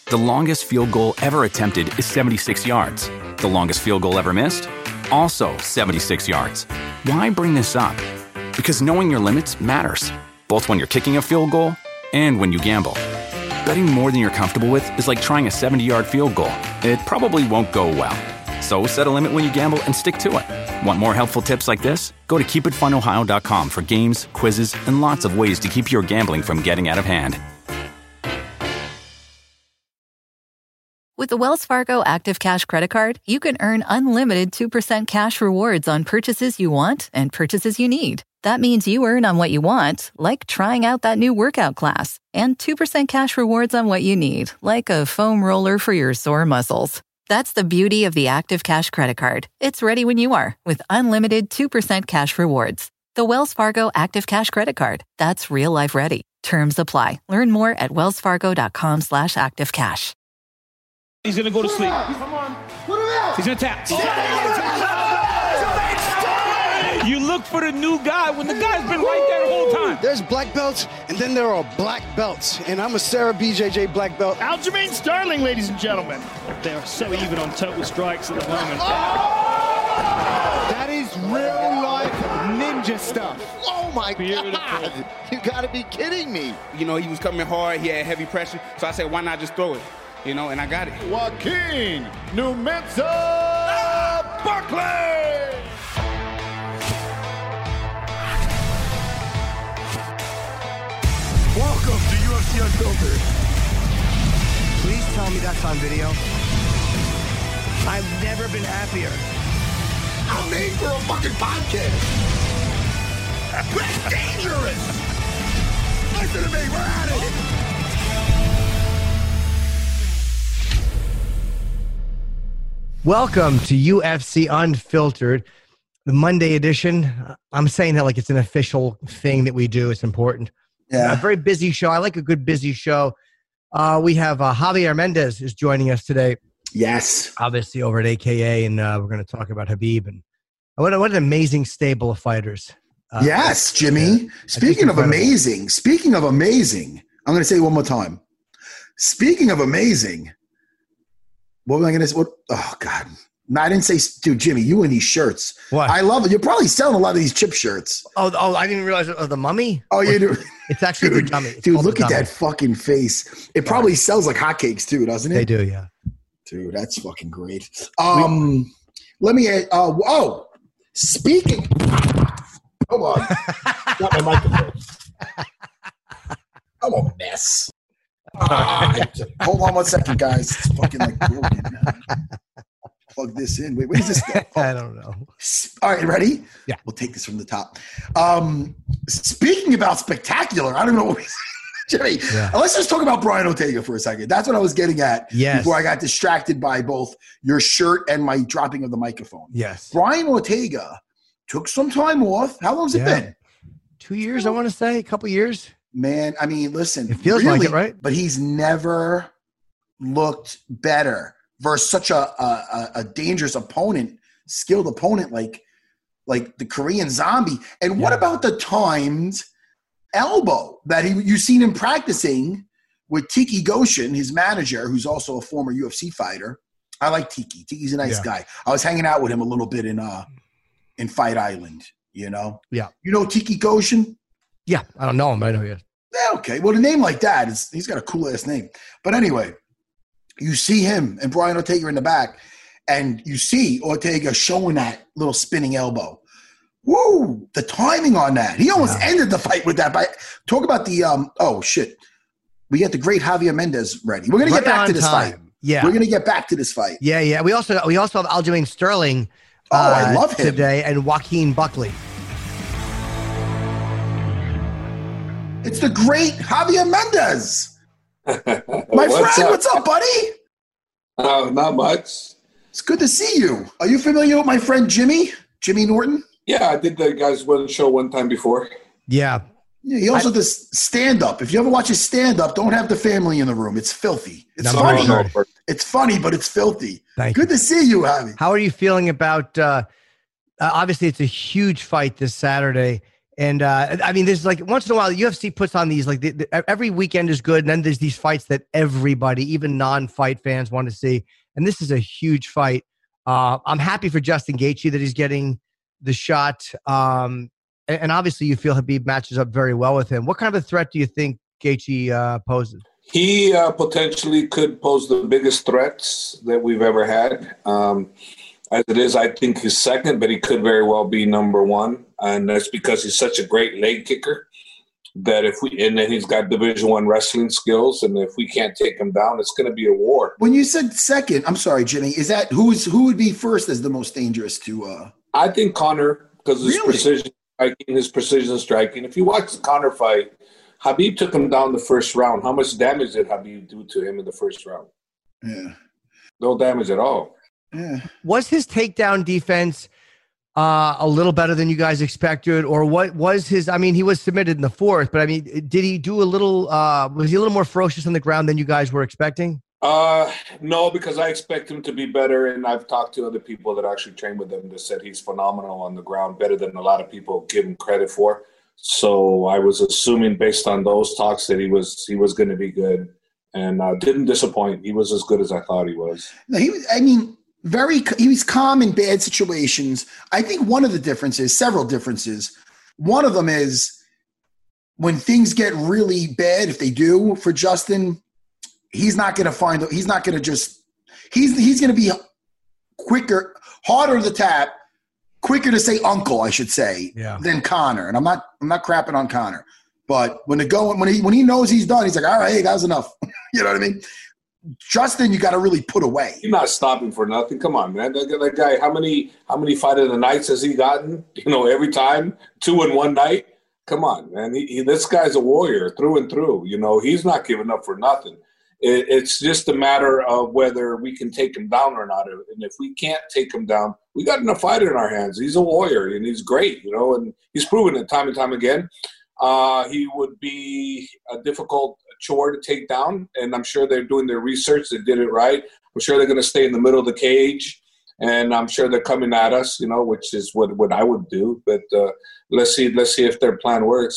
The longest field goal ever attempted is 76 yards. The longest field goal ever missed? Also 76 yards. Why bring this up? Because knowing your limits matters, both when you're kicking a field goal and when you gamble. Betting more than you're comfortable with is like trying a 70-yard field goal. It probably won't go well. So set a limit when you gamble and stick to it. Want more helpful tips like this? Go to keepitfunohio.com for games, quizzes, and lots of ways to keep your gambling from getting out of hand. With the Wells Fargo Active Cash Credit Card, you can earn unlimited 2% cash rewards on purchases you want and purchases you need. That means you earn on what you want, like trying out that new workout class, and 2% cash rewards on what you need, like a foam roller for your sore muscles. That's the beauty of the Active Cash Credit Card. It's ready when you are, with unlimited 2% cash rewards. The Wells Fargo Active Cash Credit Card. That's real life ready. Terms apply. Learn more at wellsfargo.com/activecash. He's going to go to sleep. Come on. Put him out. He's going to tap. You look for the new guy when the guy's been right there the whole time. There's black belts, and then there are black belts. And I'm a Sarah BJJ black belt. Aljamain Sterling, ladies and gentlemen. They're so even on total strikes at the moment. That is real-life ninja stuff. Oh, my God. You got to be kidding me. You know, he was coming hard. He had heavy pressure. So I said, why not just throw it? You know, and I got it. Joaquin Numenza Barkley. Welcome to UFC Unfiltered. Please tell me that's on video. I've never been happier. I'm made for a fucking podcast. That's dangerous. Listen to me. We're at it. Welcome to UFC Unfiltered, the Monday edition. I'm saying that like it's an official thing that we do. It's important. Yeah. A very busy show. I like a good busy show. We have Javier Mendez is joining us today. Yes. Obviously over at AKA, and we're going to talk about Khabib. And what an amazing stable of fighters. Yes, Jimmy. Speaking of amazing, I'm going to say it one more time. Speaking of amazing, what was I going to say? What? Oh, God. No, I didn't say, dude, Jimmy, you and these shirts. What? I love it. You're probably selling a lot of these chip shirts. Oh, I didn't realize it was the Mummy. Oh, you do? It's actually dude, the dummy. Dude, look at that fucking face. It probably sells like hotcakes, too, doesn't it? They do, yeah. Dude, that's fucking great. Let me, speaking. Come on. Got my microphone. I'm a mess. Hold on 1 second, guys. It's fucking like broken. Plug this in. Wait, where does this go? I don't know. All right, ready? Yeah. We'll take this from the top. Speaking about spectacular, I don't know what we Jimmy, let's just talk about Brian Ortega for a second. That's what I was getting at before I got distracted by both your shirt and my dropping of the microphone. Yes. Brian Ortega took some time off. How long has it been? 2 years, I want to say. A couple years. Man, I mean, listen. It feels like it, right? But he's never looked better versus such a dangerous opponent, skilled opponent like the Korean Zombie. And what about the timed elbow that you seen him practicing with Tiki Goshen, his manager, who's also a former UFC fighter? I like Tiki. Tiki's a nice guy. I was hanging out with him a little bit in Fight Island, you know? Yeah. You know Tiki Goshen? Yeah, I don't know him, but I know he is. Yeah, okay. Well, a name like that, he's got a cool-ass name. But anyway, you see him and Brian Ortega in the back, and you see Ortega showing that little spinning elbow. Woo! The timing on that. He almost ended the fight with that. But talk about the oh, shit. We got the great Javier Mendez ready. We're going to get back to this fight. Yeah. We're going to get back to this fight. Yeah, yeah. We also have Aljamain Sterling I love him today, and Joaquin Buckley. It's the great Javier Mendez. My friend, what's up, buddy? Not much. It's good to see you. Are you familiar with my friend Jimmy Norton? Yeah, I did the Guys One show one time before. Yeah. Yeah, he also does stand-up. If you ever watch his stand-up, don't have the family in the room. It's filthy. It's funny. It's funny, but it's filthy. Good to see you, Javi. How are you feeling about obviously it's a huge fight this Saturday. And I mean, there's like once in a while, the UFC puts on these like every weekend is good, and then there's these fights that everybody, even non-fight fans, want to see. And this is a huge fight. I'm happy for Justin Gaethje that he's getting the shot. And obviously, you feel Khabib matches up very well with him. What kind of a threat do you think Gaethje poses? He potentially could pose the biggest threats that we've ever had. As it is, I think he's second, but he could very well be number one. And that's because he's such a great leg kicker that and then he's got Division I wrestling skills. And if we can't take him down, it's going to be a war. When you said second, I'm sorry, Jimmy, is that who would be first as the most dangerous to? I think Conor, because his precision striking. If you watch the Conor fight, Khabib took him down the first round. How much damage did Khabib do to him in the first round? Yeah. No damage at all. Yeah. Was his takedown defense a little better than you guys expected? Or what was his, I mean, he was submitted in the fourth, but I mean, did he do a little, was he a little more ferocious on the ground than you guys were expecting? No, because I expect him to be better. And I've talked to other people that actually train with him that said he's phenomenal on the ground, better than a lot of people give him credit for. So I was assuming based on those talks that he was going to be good, and didn't disappoint. He was as good as I thought he was. No, he was calm in bad situations. I think one of the differences, several differences, one of them is when things get really bad, if they do for Justin, he's going to be quicker, harder to tap, quicker to say uncle, I should say, than Conor. And I'm not crapping on Conor, but when he knows he's done, he's like, all right, hey, that was enough. You know what I mean? Justin, you got to really put away. He's not stopping for nothing. Come on, man. That guy, how many fight of the nights has he gotten? Every time, 2 in one night. Come on, man. This guy's a warrior through and through. He's not giving up for nothing. It's just a matter of whether we can take him down or not. And if we can't take him down, we got enough fighter in our hands. He's a warrior, and he's great, and he's proven it time and time again. He would be a difficult chore to take down, and I'm sure they're doing their research. They did it right. I'm sure they're going to stay in the middle of the cage, and I'm sure they're coming at us, which is what I would do. But let's see if their plan works.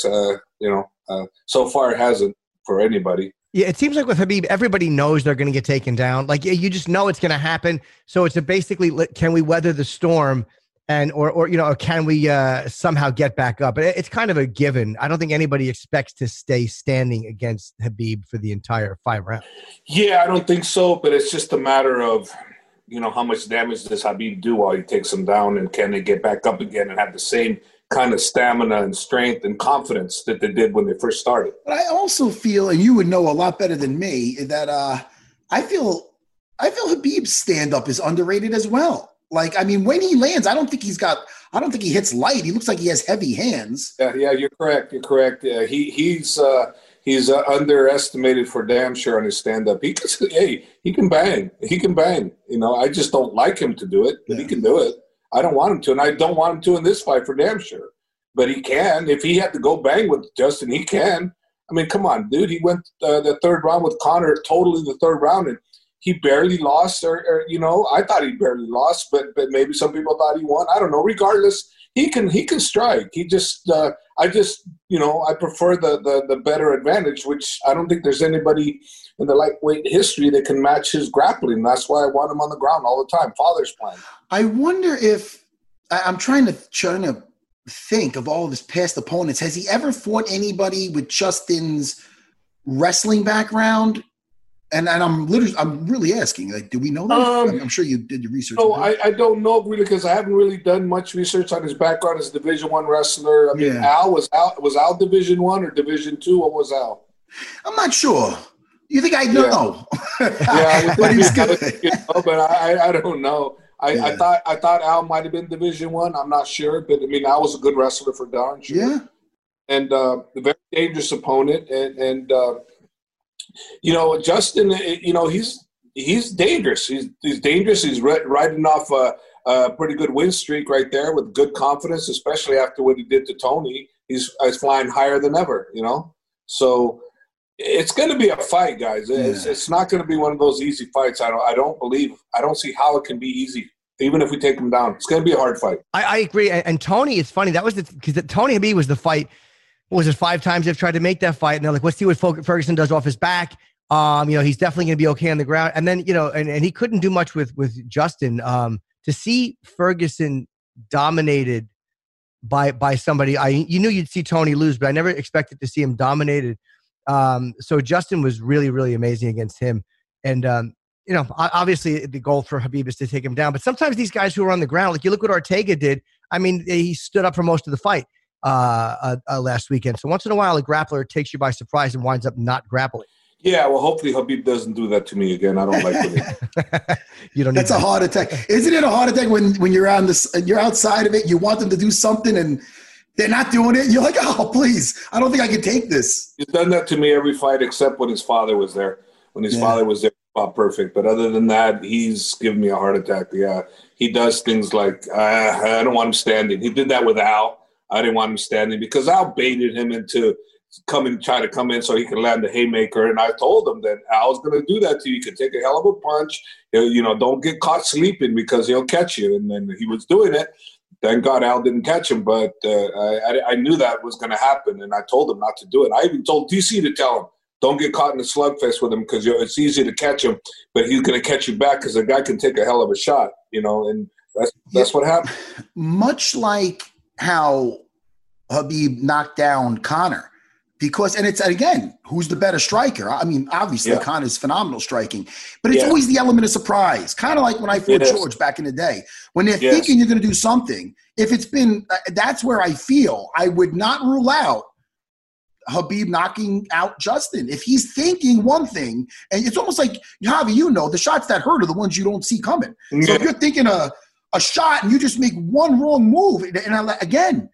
So far it hasn't for anybody. Yeah, it seems like with Khabib, everybody knows they're going to get taken down. Like you just know it's going to happen. So it's basically, can we weather the storm, and or can we somehow get back up? It's kind of a given. I don't think anybody expects to stay standing against Khabib for the entire 5 rounds. Yeah, I don't think so. But it's just a matter of how much damage does Khabib do while he takes him down, and can they get back up again and have the same kind of stamina and strength and confidence that they did when they first started. But I also feel, and you would know a lot better than me, that I feel Khabib's stand-up is underrated as well. Like, I mean, when he lands, I don't think he hits light. He looks like he has heavy hands. Yeah, you're correct. He's underestimated for damn sure on his stand-up. He can bang. He can bang. I just don't like him to do it, but he can do it. I don't want him to, and I don't want him to in this fight for damn sure. But he can. If he had to go bang with Justin, he can. I mean, come on, dude. He went the third round with Conor, totally the third round, and he barely lost. Or I thought he barely lost, but maybe some people thought he won. I don't know. Regardless, he can strike. He just I prefer the better advantage, which I don't think there's anybody in the lightweight history that can match his grappling. That's why I want him on the ground all the time. Father's plan. I wonder if I'm trying to think of all of his past opponents. Has he ever fought anybody with Justin's wrestling background? And I'm really asking, like, do we know that? I'm sure you did your research. No, I don't know really, because I haven't really done much research on his background as a Division I wrestler. I mean, Al was Al Division I or Division II? What was Al? I'm not sure. You think I know? Yeah, but he's good. But I don't know. I thought Al might have been Division I. I'm not sure, but I mean, Al was a good wrestler for darn sure. Yeah, and a very dangerous opponent, and Justin, he's dangerous. He's dangerous. He's riding off a pretty good win streak right there with good confidence, especially after what he did to Tony. He's flying higher than ever. So. It's going to be a fight, guys. It's not going to be one of those easy fights. I don't see how it can be easy Even if we take him down, it's going to be a hard fight. I agree. And Tony, it's funny. That was because Tony Khabib was the fight. What was it? 5 times they've tried to make that fight. And they're like, let's see what Ferguson does off his back. He's definitely going to be okay on the ground. And then, and he couldn't do much with Justin. To see Ferguson dominated by somebody, you knew you'd see Tony lose, but I never expected to see him dominated. So Justin was really, really amazing against him. And, obviously the goal for Khabib is to take him down. But sometimes these guys who are on the ground, like you look what Ortega did. I mean, he stood up for most of the fight last weekend. So once in a while, a grappler takes you by surprise and winds up not grappling. Yeah, well, hopefully Khabib doesn't do that to me again. I don't like it. You don't. That's a heart attack. Isn't it a heart attack when you're you're outside of it? You want them to do something and they're not doing it. And you're like, oh, please! I don't think I can take this. He's done that to me every fight except when his father was there. When his father was there, perfect. But other than that, he's given me a heart attack. Yeah, he does things like I don't want him standing. He did that with Al. I didn't want him standing because Al baited him into try to come in so he can land the haymaker. And I told him that Al's going to do that to you. You can take a hell of a punch. Don't get caught sleeping because he'll catch you. And then he was doing it. Thank God Al didn't catch him, but I knew that was going to happen, and I told him not to do it. I even told DC to tell him, don't get caught in a slugfest with him because it's easy to catch him, but he's going to catch you back because the guy can take a hell of a shot, and that's what happened. Much like how Khabib knocked down Conor. And it's, again, who's the better striker? I mean, obviously, Conor's phenomenal striking, but it's always the element of surprise. Kind of like when I fought George back in the day. When they're thinking you're going to do something, if it's been that's where I feel I would not rule out Khabib knocking out Justin. If he's thinking one thing, and it's almost like, Javi, the shots that hurt are the ones you don't see coming. So if you're thinking a shot and you just make one wrong move, and again,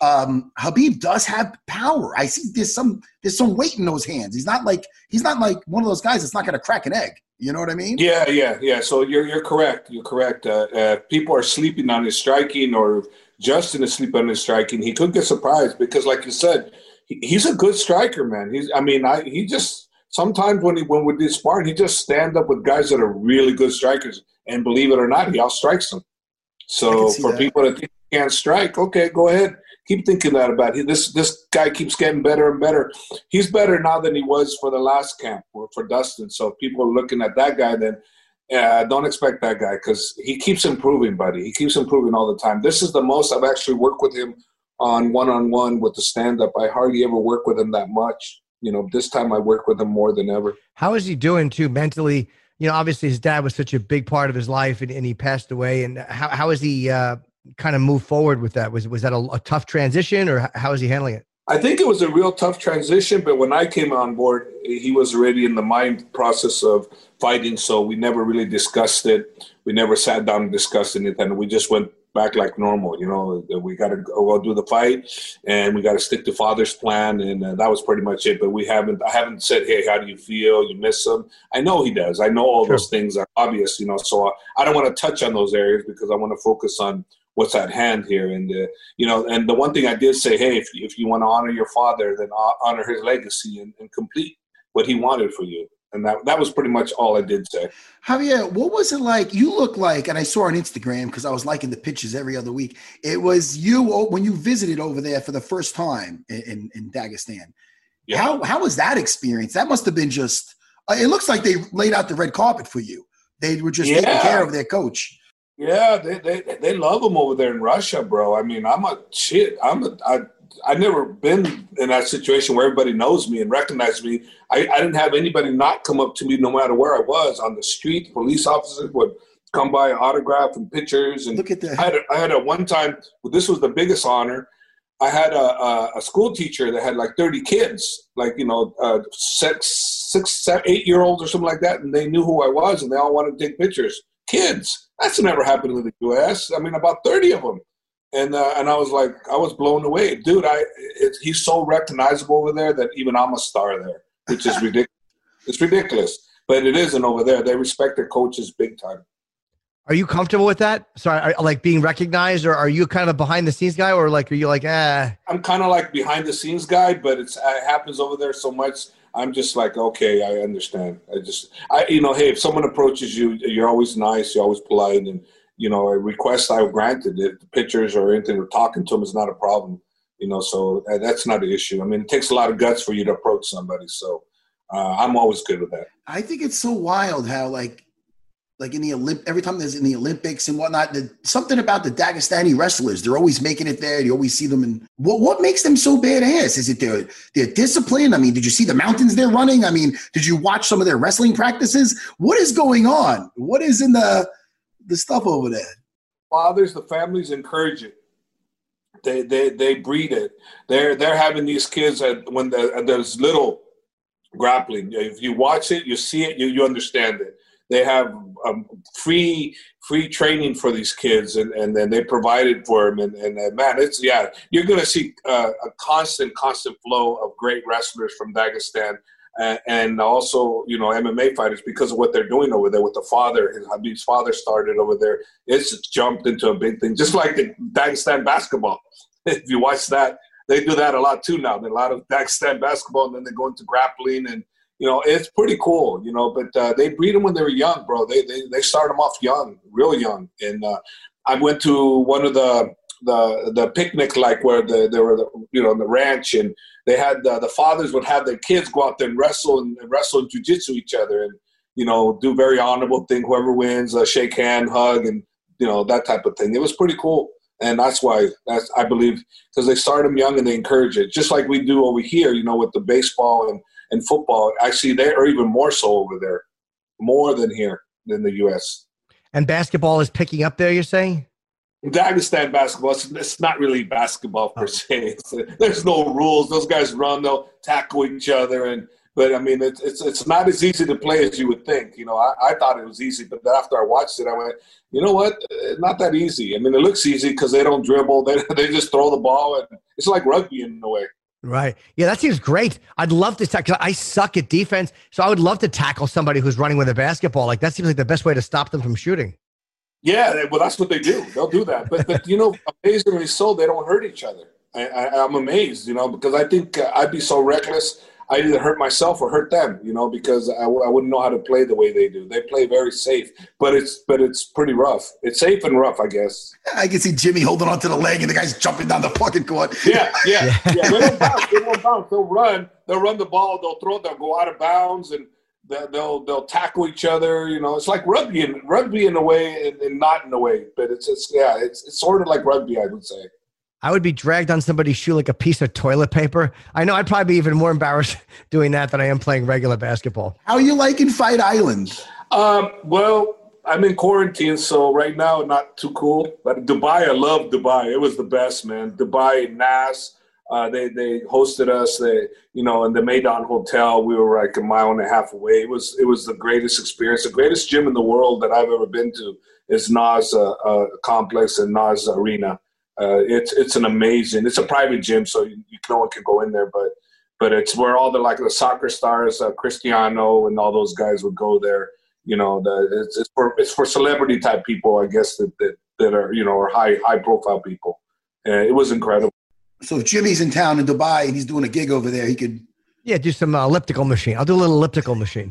Khabib does have power. I see there's some weight in those hands. He's not like one of those guys that's not going to crack an egg. You know what I mean? Yeah. So you're correct. You're correct. People are sleeping on his striking, or Justin is sleeping on his striking. He could get surprised because, like you said, he's a good striker, man. He just sometimes when we do sparring, he just stand up with guys that are really good strikers, and believe it or not, he outstrikes them. So for people that think he can't strike, okay, go ahead. Keep thinking that about it. This guy keeps getting better and better. He's better now than he was for the last camp or for Dustin. So if people are looking at that guy, then don't expect that guy because he keeps improving, buddy. He keeps improving all the time. This is the most I've actually worked with him on one-on-one with the stand-up. I hardly ever work with him that much. This time I work with him more than ever. How is he doing, too, mentally? Obviously his dad was such a big part of his life and he passed away. And how is he kind of move forward with that? Was that a tough transition, or how is he handling it? I think it was a real tough transition, but when I came on board, he was already in the mind process of fighting, so we never really discussed it. We never sat down and discussed anything. We just went back like normal. We got to go do the fight, and we got to stick to Father's plan, and that was pretty much it. But I haven't said, hey, how do you feel? You miss him? I know he does. I know all those things are obvious, so I don't want to touch on those areas because I want to focus on what's at hand here. And, and the one thing I did say, hey, if you want to honor your father, then honor his legacy and complete what he wanted for you. And that was pretty much all I did say. Javier, what was it like? You look like, and I saw on Instagram because I was liking the pictures every other week. It was you when you visited over there for the first time in Dagestan. Yeah. How was that experience? That must have been just, it looks like they laid out the red carpet for you. They were just taking care of their coach. Yeah, they love him over there in Russia, bro. I mean, I've never been in that situation where everybody knows me and recognizes me. I didn't have anybody not come up to me no matter where I was. On the street, police officers would come by, autograph and pictures. And look at that. I had a one time, this was the biggest honor. I had a school teacher that had like 30 kids, like, 6, 7, 8-year-olds or something like that. And they knew who I was and they all wanted to take pictures. Kids. That's never happened in the U.S. I mean, about 30 of them. And I was like, I was blown away. Dude, he's so recognizable over there that even I'm a star there, which is ridiculous. It's ridiculous. But it isn't over there. They respect their coaches big time. Are you comfortable with that? Sorry, like being recognized, or are you kind of a behind-the-scenes guy, or like, are you like, I'm kind of like behind-the-scenes guy, but it happens over there so much. I'm just like, okay, I understand. Hey, if someone approaches you, you're always nice, you're always polite, and request I granted. If the pictures or anything or talking to them is not a problem, so that's not an issue. I mean, it takes a lot of guts for you to approach somebody. So I'm always good with that. I think it's so wild how like in the every time there's in the Olympics and whatnot, something about the Dagestani wrestlers, they're always making it there. You always see them. And what makes them so badass? Is it their discipline? I mean, did you see the mountains they're running? I mean, did you watch some of their wrestling practices? What is going on? What is in the stuff over there? Fathers, the families encourage it. They breed it. They're having these kids when there's little grappling. If you watch it, you see it, you understand it. They have free training for these kids, and then they provide it for them. And man, you're going to see a constant flow of great wrestlers from Dagestan, and also MMA fighters because of what they're doing over there with the father. Habib's father started over there. It's jumped into a big thing, just like the Dagestan basketball. If you watch that, they do that a lot too now. A lot of Dagestan basketball, and then they go into grappling and. It's pretty cool, but they breed them when they were young, bro. They start them off young, real young. And I went to one of the picnic, like where they were, in the ranch, and they had the fathers would have their kids go out there and wrestle and jiu-jitsu each other and, do very honorable thing. Whoever wins, shake hand, hug, and, that type of thing. It was pretty cool. And that's why I believe, because they start them young and they encourage it, just like we do over here, with the baseball and football. Actually, they are even more so over there, more than here in the U.S. And basketball is picking up there, you're saying? Dagestan basketball, it's not really basketball per se. There's no rules. Those guys run, they'll tackle each other. But, I mean, it's not as easy to play as you would think. I thought it was easy, but after I watched it, I went, you know what? Not that easy. I mean, it looks easy because they don't dribble. They just throw the ball. And it's like rugby in a way. Right. Yeah, that seems great. I'd love to tackle. I suck at defense, so I would love to tackle somebody who's running with a basketball. Like that seems like the best way to stop them from shooting. Yeah, well, that's what they do. They'll do that. But amazingly so, they don't hurt each other. I'm amazed, because I think I'd be so reckless. I'd either hurt myself or hurt them, because I wouldn't know how to play the way they do. They play very safe, but it's pretty rough. It's safe and rough, I guess. I can see Jimmy holding onto the leg and the guy's jumping down the fucking court. Yeah. They don't bounce. They'll run the ball. They'll go out of bounds, and they'll tackle each other. It's like rugby in a way, and not in a way. But it's sort of like rugby, I would say. I would be dragged on somebody's shoe like a piece of toilet paper. I know I'd probably be even more embarrassed doing that than I am playing regular basketball. How are you liking Fight Island? Well, I'm in quarantine, so right now not too cool. But Dubai, I love Dubai. It was the best, man. Dubai, NAS, they hosted us. In the Maidan Hotel. We were like a mile and a half away. It was the greatest experience. The greatest gym in the world that I've ever been to is NAS complex and NAS Arena. It's an amazing. It's a private gym, so no one can go in there. But it's where all the soccer stars, Cristiano and all those guys would go there. It's for celebrity type people, I guess that are are high profile people. It was incredible. So if Jimmy's in town in Dubai and he's doing a gig over there, he could do some elliptical machine. I'll do a little elliptical machine.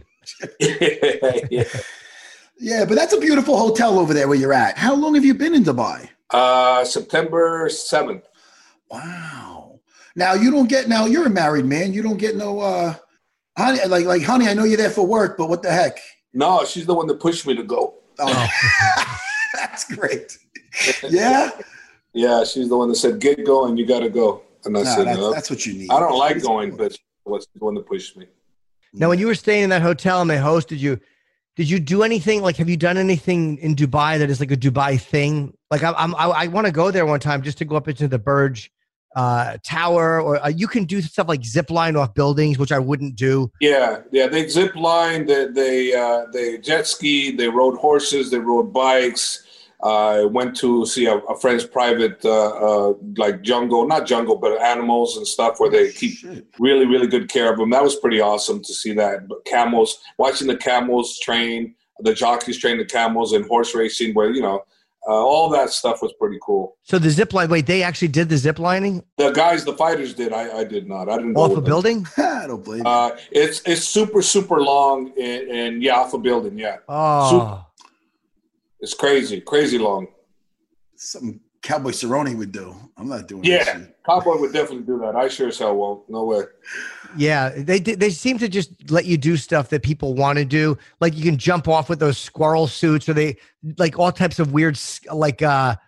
Yeah, but that's a beautiful hotel over there where you're at. How long have you been in Dubai? September 7th. Wow. Now you're a married man. You don't get no honey, like honey, I know you're there for work, but what the heck? No, she's the one that pushed me to go. Oh. That's great. Yeah? Yeah, she's the one that said, get going, you gotta go. And I said, that's what you need. I don't like going, but she's the one that pushed me. Now, when you were staying in that hotel and they hosted you, did you do anything? Like, have you done anything in Dubai that is like a Dubai thing? Like, I want to go there one time just to go up into the Burj Tower, or you can do stuff like zip line off buildings, which I wouldn't do. Yeah. They zip line, they jet ski, they rode horses, they rode bikes. I went to see a friend's private, not jungle, but animals and stuff where they keep really, really good care of them. That was pretty awesome to see that. But camels, watching the camels train, the jockeys train the camels, and horse racing where, all that stuff was pretty cool. So the zip line, wait, they actually did the zip lining? The fighters did. I did not. I didn't go off a building? I don't blame you. It's super, super long and off a building, yeah. Oh. It's crazy long. Something Cowboy Cerrone would do. I'm not doing that Yeah, shit. Cowboy would definitely do that. I sure as hell won't. No way. Yeah, they seem to just let you do stuff that people want to do. Like you can jump off with those squirrel suits, or they like all types of weird like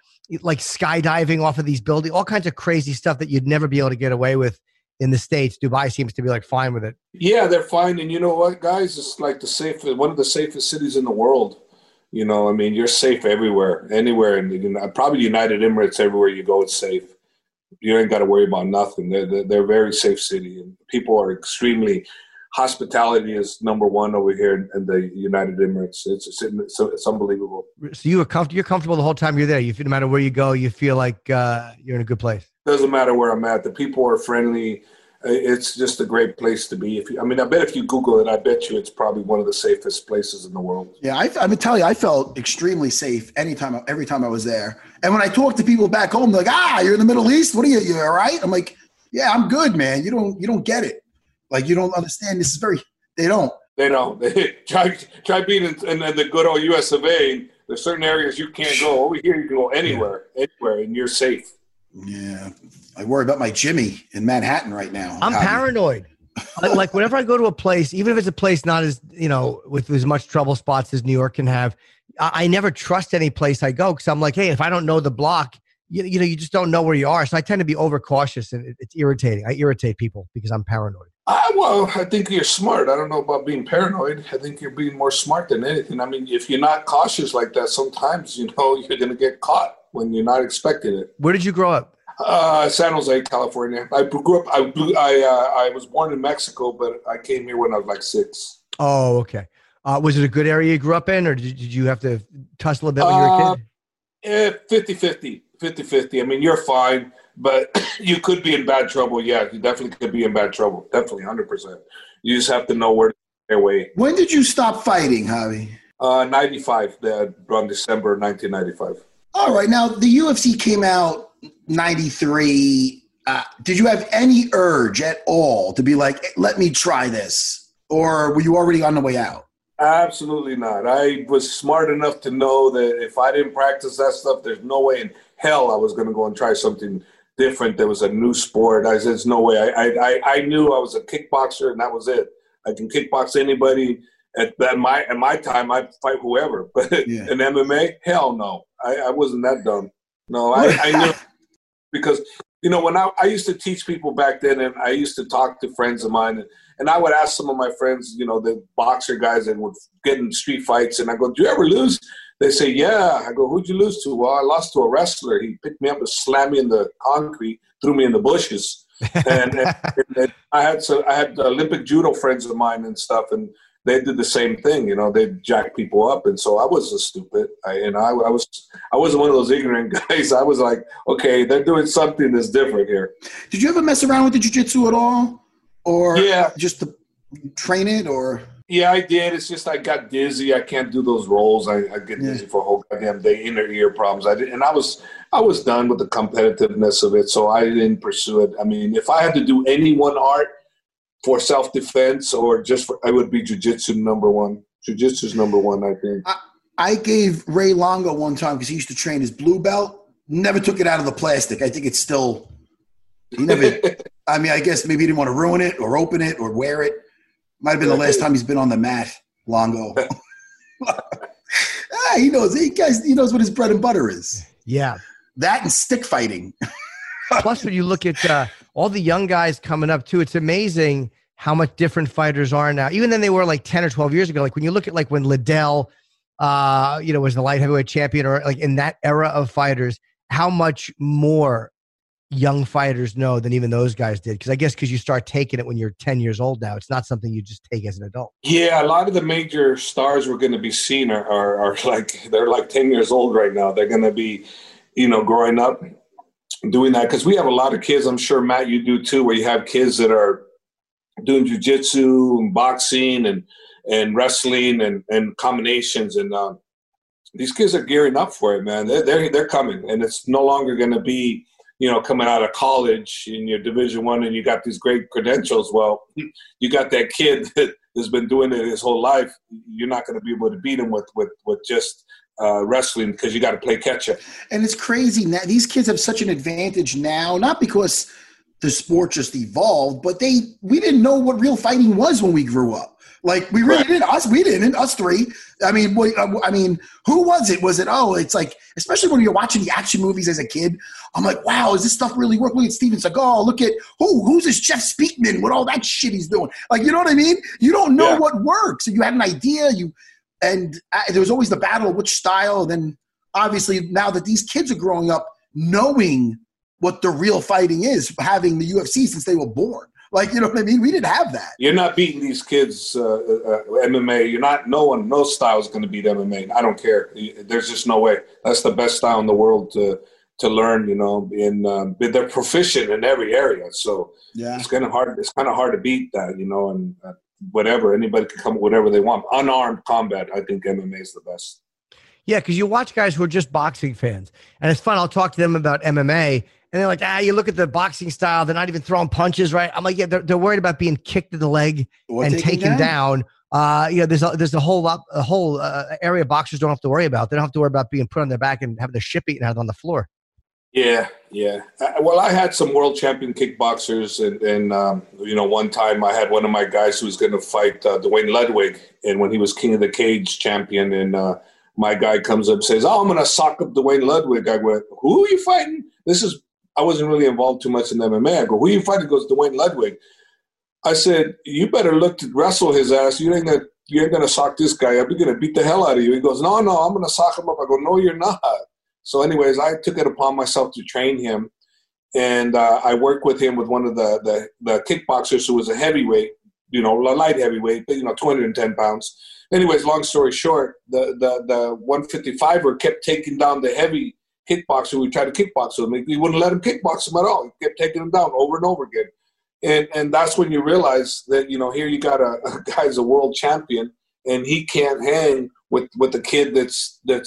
skydiving off of these buildings, all kinds of crazy stuff that you'd never be able to get away with in the States. Dubai seems to be like fine with it. Yeah, they're fine. And you know what, guys? It's like one of the safest cities in the world. You know, I mean, you're safe everywhere, anywhere. And probably United Emirates, everywhere you go, it's safe. You ain't got to worry about nothing. They're a very safe city. And people are extremely – hospitality is number one over here in the United Emirates. It's unbelievable. So you're comfortable the whole time you're there? No matter where you go, you feel like you're in a good place? Doesn't matter where I'm at. The people are friendly. It's just a great place to be. I bet if you Google it, I bet you it's probably one of the safest places in the world. Yeah, I would tell you, I felt extremely safe every time I was there. And when I talk to people back home, they're like, you're in the Middle East? What are you? You all right? I'm like, yeah, I'm good, man. You don't get it. Like, you don't understand. This is they don't. They don't. Try being in the good old US of A. There's certain areas you can't go. Over here, you can go anywhere, and you're safe. Yeah. I worry about my Jimmy in Manhattan right now. I'm paranoid. Like whenever I go to a place, even if it's a place not as, with as much trouble spots as New York can have, I never trust any place I go because I'm like, hey, if I don't know the block, you just don't know where you are. So I tend to be overcautious, and it's irritating. I irritate people because I'm paranoid. I think you're smart. I don't know about being paranoid. I think you're being more smart than anything. I mean, if you're not cautious like that, sometimes, you're going to get caught when you're not expecting it. Where did you grow up? San Jose, California. I grew up. I was born in Mexico, but I came here when I was like 6. Oh, okay. Was it a good area you grew up in, or did you have to tussle a bit when you were a kid? 50-50. I mean, you're fine, but you could be in bad trouble. Yeah, you definitely could be in bad trouble. Definitely, 100%. You just have to know where to get away. When did you stop fighting, Javi? 95. Around December 1995. All right. Now, the UFC came out 93. Did you have any urge at all to be like, let me try this? Or were you already on the way out? Absolutely not. I was smart enough to know that if I didn't practice that stuff, there's no way in hell I was going to go and try something different. There was a new sport. I said, there's no way. I knew I was a kickboxer, and that was it. I can kickbox anybody. At my time, I'd fight whoever. But in MMA, hell no. I wasn't that dumb. No, I knew. Because, when I used to teach people back then, and I used to talk to friends of mine, and I would ask some of my friends, the boxer guys that would get in street fights, and I go, do you ever lose? They say, yeah. I go, who'd you lose to? Well, I lost to a wrestler. He picked me up and slammed me in the concrete, threw me in the bushes. And I had Olympic judo friends of mine and stuff, and they did the same thing. They'd jack people up. And so I was stupid. I wasn't one of those ignorant guys. I was like, okay, they're doing something that's different here. Did you ever mess around with the jiu-jitsu at all? Or just to train it? Or yeah, I did. It's just I got dizzy. I can't do those rolls. I get dizzy for a whole goddamn day, inner ear problems. I was done with the competitiveness of it, so I didn't pursue it. I mean, if I had to do any one art for self-defense or I would be jiu-jitsu number one. Jiu-jitsu's number one, I think. I gave Ray Longo one time because he used to train his blue belt. Never took it out of the plastic. I think it's still – he never – I mean, I guess maybe he didn't want to ruin it or open it or wear it. Might have been the last time he's been on the mat, Longo. He knows. He knows what his bread and butter is. Yeah. That and stick fighting. Plus, when you look at all the young guys coming up, too, it's amazing how much different fighters are now. Even than they were like 10 or 12 years ago. Like when you look at like when Liddell, was the light heavyweight champion, or like in that era of fighters, how much more young fighters know than even those guys did. Because you start taking it when you're 10 years old now. It's not something you just take as an adult. Yeah, a lot of the major stars we're going to be seeing are like, they're like 10 years old right now. They're going to be, growing up doing that. Because we have a lot of kids, I'm sure, Matt, you do too, where you have kids that are doing jiu-jitsu and boxing and wrestling and combinations. And these kids are gearing up for it, man. They're coming. And it's no longer going to be, coming out of college in your Division I and you got these great credentials. Well, you got that kid that has been doing it his whole life. You're not going to be able to beat him with just wrestling because you got to play catch up. And it's crazy now. These kids have such an advantage now, not because the sport just evolved, but we didn't know what real fighting was when we grew up. Like we really didn't. Us three. I mean, who was it? Was it? Oh, it's like, especially when you're watching the action movies as a kid. I'm like, wow, is this stuff really work? Look at Steven Seagal. Look at who's this Jeff Speakman with all that shit he's doing. Like, you know what I mean? You don't know what works. So you had an idea. There was always the battle of which style. Then obviously now that these kids are growing up, knowing what the real fighting is, having the UFC since they were born. Like, you know what I mean? We didn't have that. You're not beating these kids MMA. You're not. No style is going to beat MMA. I don't care. There's just no way. That's the best style in the world to learn. You know, they're proficient in every area. So it's kind of hard. It's kind of hard to beat that. You know, and whatever, anybody can come with whatever they want. Unarmed combat. I think MMA is the best. Yeah, because you watch guys who are just boxing fans, and it's fun. I'll talk to them about MMA. And they're like, you look at the boxing style, they're not even throwing punches, right? I'm like, yeah, they're worried about being kicked in the leg and taken down. There's a whole area boxers don't have to worry about. They don't have to worry about being put on their back and having their shit beaten out on the floor. Yeah. Well, I had some world champion kickboxers, and one time I had one of my guys who was going to fight Dwayne Ludwig, and when he was King of the Cage champion, and my guy comes up and says, I'm going to sock up Dwayne Ludwig. I went, who are you fighting? I wasn't really involved too much in MMA. I go, who are you fighting? He goes, Dwayne Ludwig. I said, you better look to wrestle his ass. You ain't gonna sock this guy up. You're gonna beat the hell out of you. He goes, no, I'm gonna sock him up. I go, no, you're not. So anyways, I took it upon myself to train him. And I worked with him with one of the kickboxers who was a heavyweight, a light heavyweight, but 210 pounds. Anyways, long story short, the 155er kept taking down the heavy kickboxer. We tried to kickbox him. He wouldn't let him kickbox him at all. He kept taking him down over and over again. And that's when you realize that, here you got a guy's a world champion, and he can't hang with a kid that's a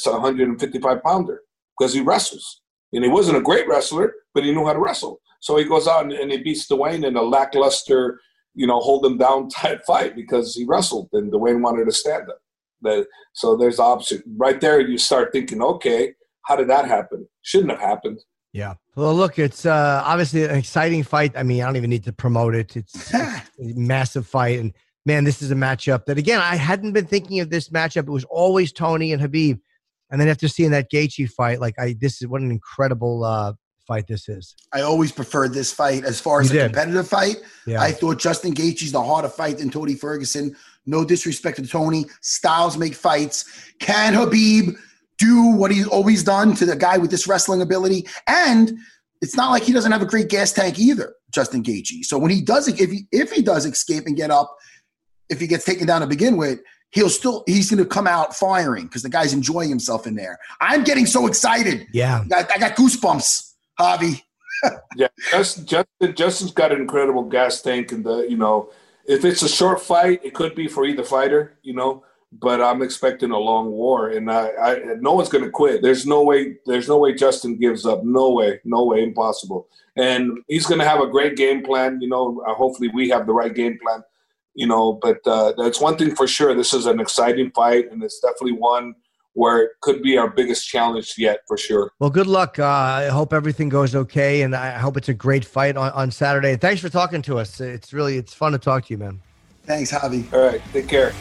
155 pounder because he wrestles. And he wasn't a great wrestler, but he knew how to wrestle. So he goes out and he beats Dwayne in a lackluster, hold him down type fight because he wrestled and Dwayne wanted to stand up. So there's the opposite. Right there, you start thinking, okay, how did that happen? Shouldn't have happened. Yeah. Well, look, it's obviously an exciting fight. I mean, I don't even need to promote it. It's a massive fight. And, man, this is a matchup that, again, I hadn't been thinking of this matchup. It was always Tony and Khabib. And then after seeing that Gaethje fight, this is what an incredible fight this is. I always preferred this fight as far as a competitive fight. Yeah. I thought Justin Gaethje's the harder fight than Tony Ferguson. No disrespect to Tony. Styles make fights. Can Khabib do what he's always done to the guy with this wrestling ability? And it's not like he doesn't have a great gas tank either, Justin Gaethje. So when he does, if he does escape and get up, if he gets taken down to begin with, he's going to come out firing because the guy's enjoying himself in there. I'm getting so excited. Yeah. I got goosebumps, Javi. Yeah, Justin's got an incredible gas tank, and if it's a short fight, it could be for either fighter, But I'm expecting a long war, and no one's going to quit. There's no way Justin gives up. No way, impossible. And he's going to have a great game plan. Hopefully we have the right game plan. But that's one thing for sure. This is an exciting fight, and it's definitely one where it could be our biggest challenge yet, for sure. Well, good luck. I hope everything goes okay, and I hope it's a great fight on Saturday. Thanks for talking to us. It's fun to talk to you, man. Thanks, Javi. All right, take care.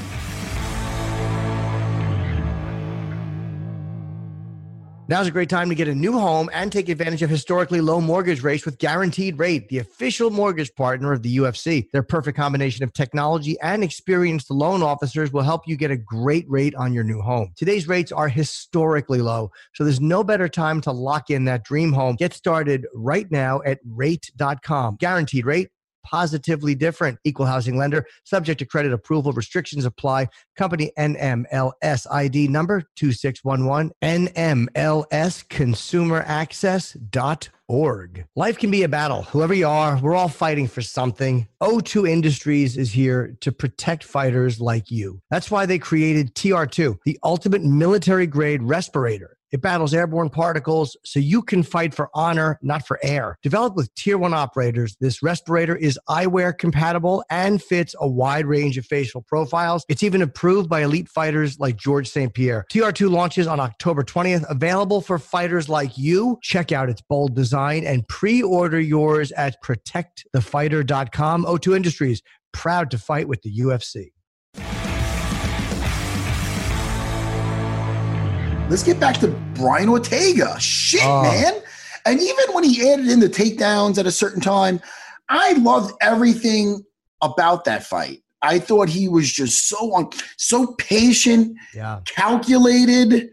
Now's a great time to get a new home and take advantage of historically low mortgage rates with Guaranteed Rate, the official mortgage partner of the UFC. Their perfect combination of technology and experienced loan officers will help you get a great rate on your new home. Today's rates are historically low, so there's no better time to lock in that dream home. Get started right now at rate.com. Guaranteed Rate. Positively different. Equal housing lender. Subject to credit approval. Restrictions apply. Company NMLS ID number 2611. NMLSconsumeraccess.org. Life can be a battle. Whoever you are, we're all fighting for something. O2 Industries is here to protect fighters like you. That's why they created TR2, the ultimate military-grade respirator. It battles airborne particles so you can fight for honor, not for air. Developed with Tier 1 operators, this respirator is eyewear compatible and fits a wide range of facial profiles. It's even approved by elite fighters like George St. Pierre. TR2 launches on October 20th, available for fighters like you. Check out its bold design and pre-order yours at protectthefighter.com. O2 Industries, proud to fight with the UFC. Let's get back to Brian Ortega. Shit, man. And even when he added in the takedowns at a certain time, I loved everything about that fight. I thought he was just so patient, calculated.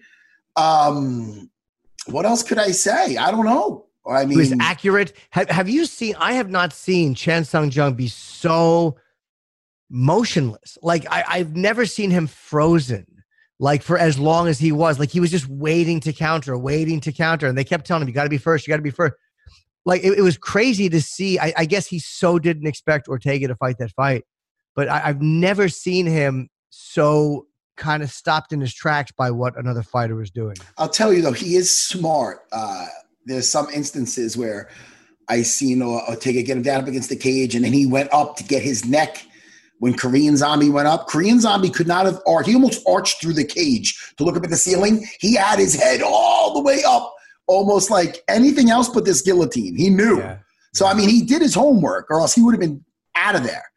What else could I say? I don't know. I mean, he was accurate. Have you seen? I have not seen Chan Sung Jung be so motionless. Like I've never seen him frozen. Like for as long as he was, like he was just waiting to counter. And they kept telling him, you got to be first. Like it was crazy to see. I guess he so didn't expect Ortega to fight that fight, but I've never seen him so kind of stopped in his tracks by what another fighter was doing. I'll tell you though, he is smart. There's some instances where I seen Ortega get him down up against the cage and then he went up to get his neck. When Korean Zombie went up, Korean Zombie could not have arched. He almost arched through the cage to look up at the ceiling. He had his head all the way up, almost like anything else but this guillotine. He knew. Yeah. So, I mean, he did his homework or else he would have been out of there.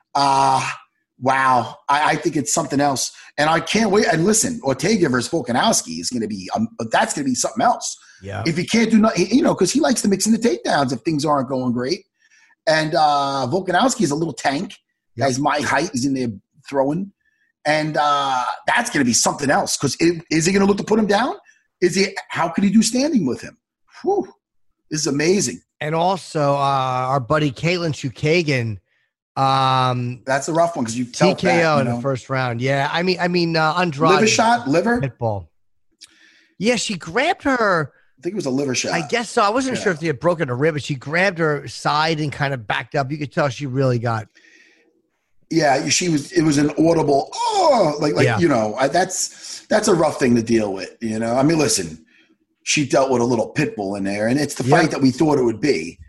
Wow. I think it's something else. And I can't wait. And listen, Ortega versus Volkanovski is going to be that's going to be something else. Yeah. If he can't do nothing, because he likes to mix in the takedowns if things aren't going great. And Volkanovski is a little tank. Guy's my height. He's in there throwing. And that's going to be something else. Because is he going to look to put him down? How could he do standing with him? Whew. This is amazing. And also our buddy Caitlin Chukagian. That's a rough one because you felt TKO in the first round. Yeah. I mean, Andrade. Liver shot? Liver? Pitbull. Yeah, she grabbed her. I think it was a liver shot. I guess so. I wasn't sure if they had broken a rib, but she grabbed her side and kind of backed up. You could tell she really got. Yeah, it was an audible, that's a rough thing to deal with, I mean, listen, she dealt with a little pit bull in there, and it's the fight that we thought it would be.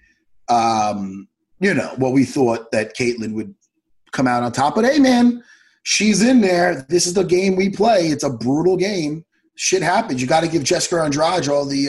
We thought that Caitlin would come out on top, but hey, man, she's in there. This is the game we play. It's a brutal game. Shit happens. You got to give Jessica Andrade all the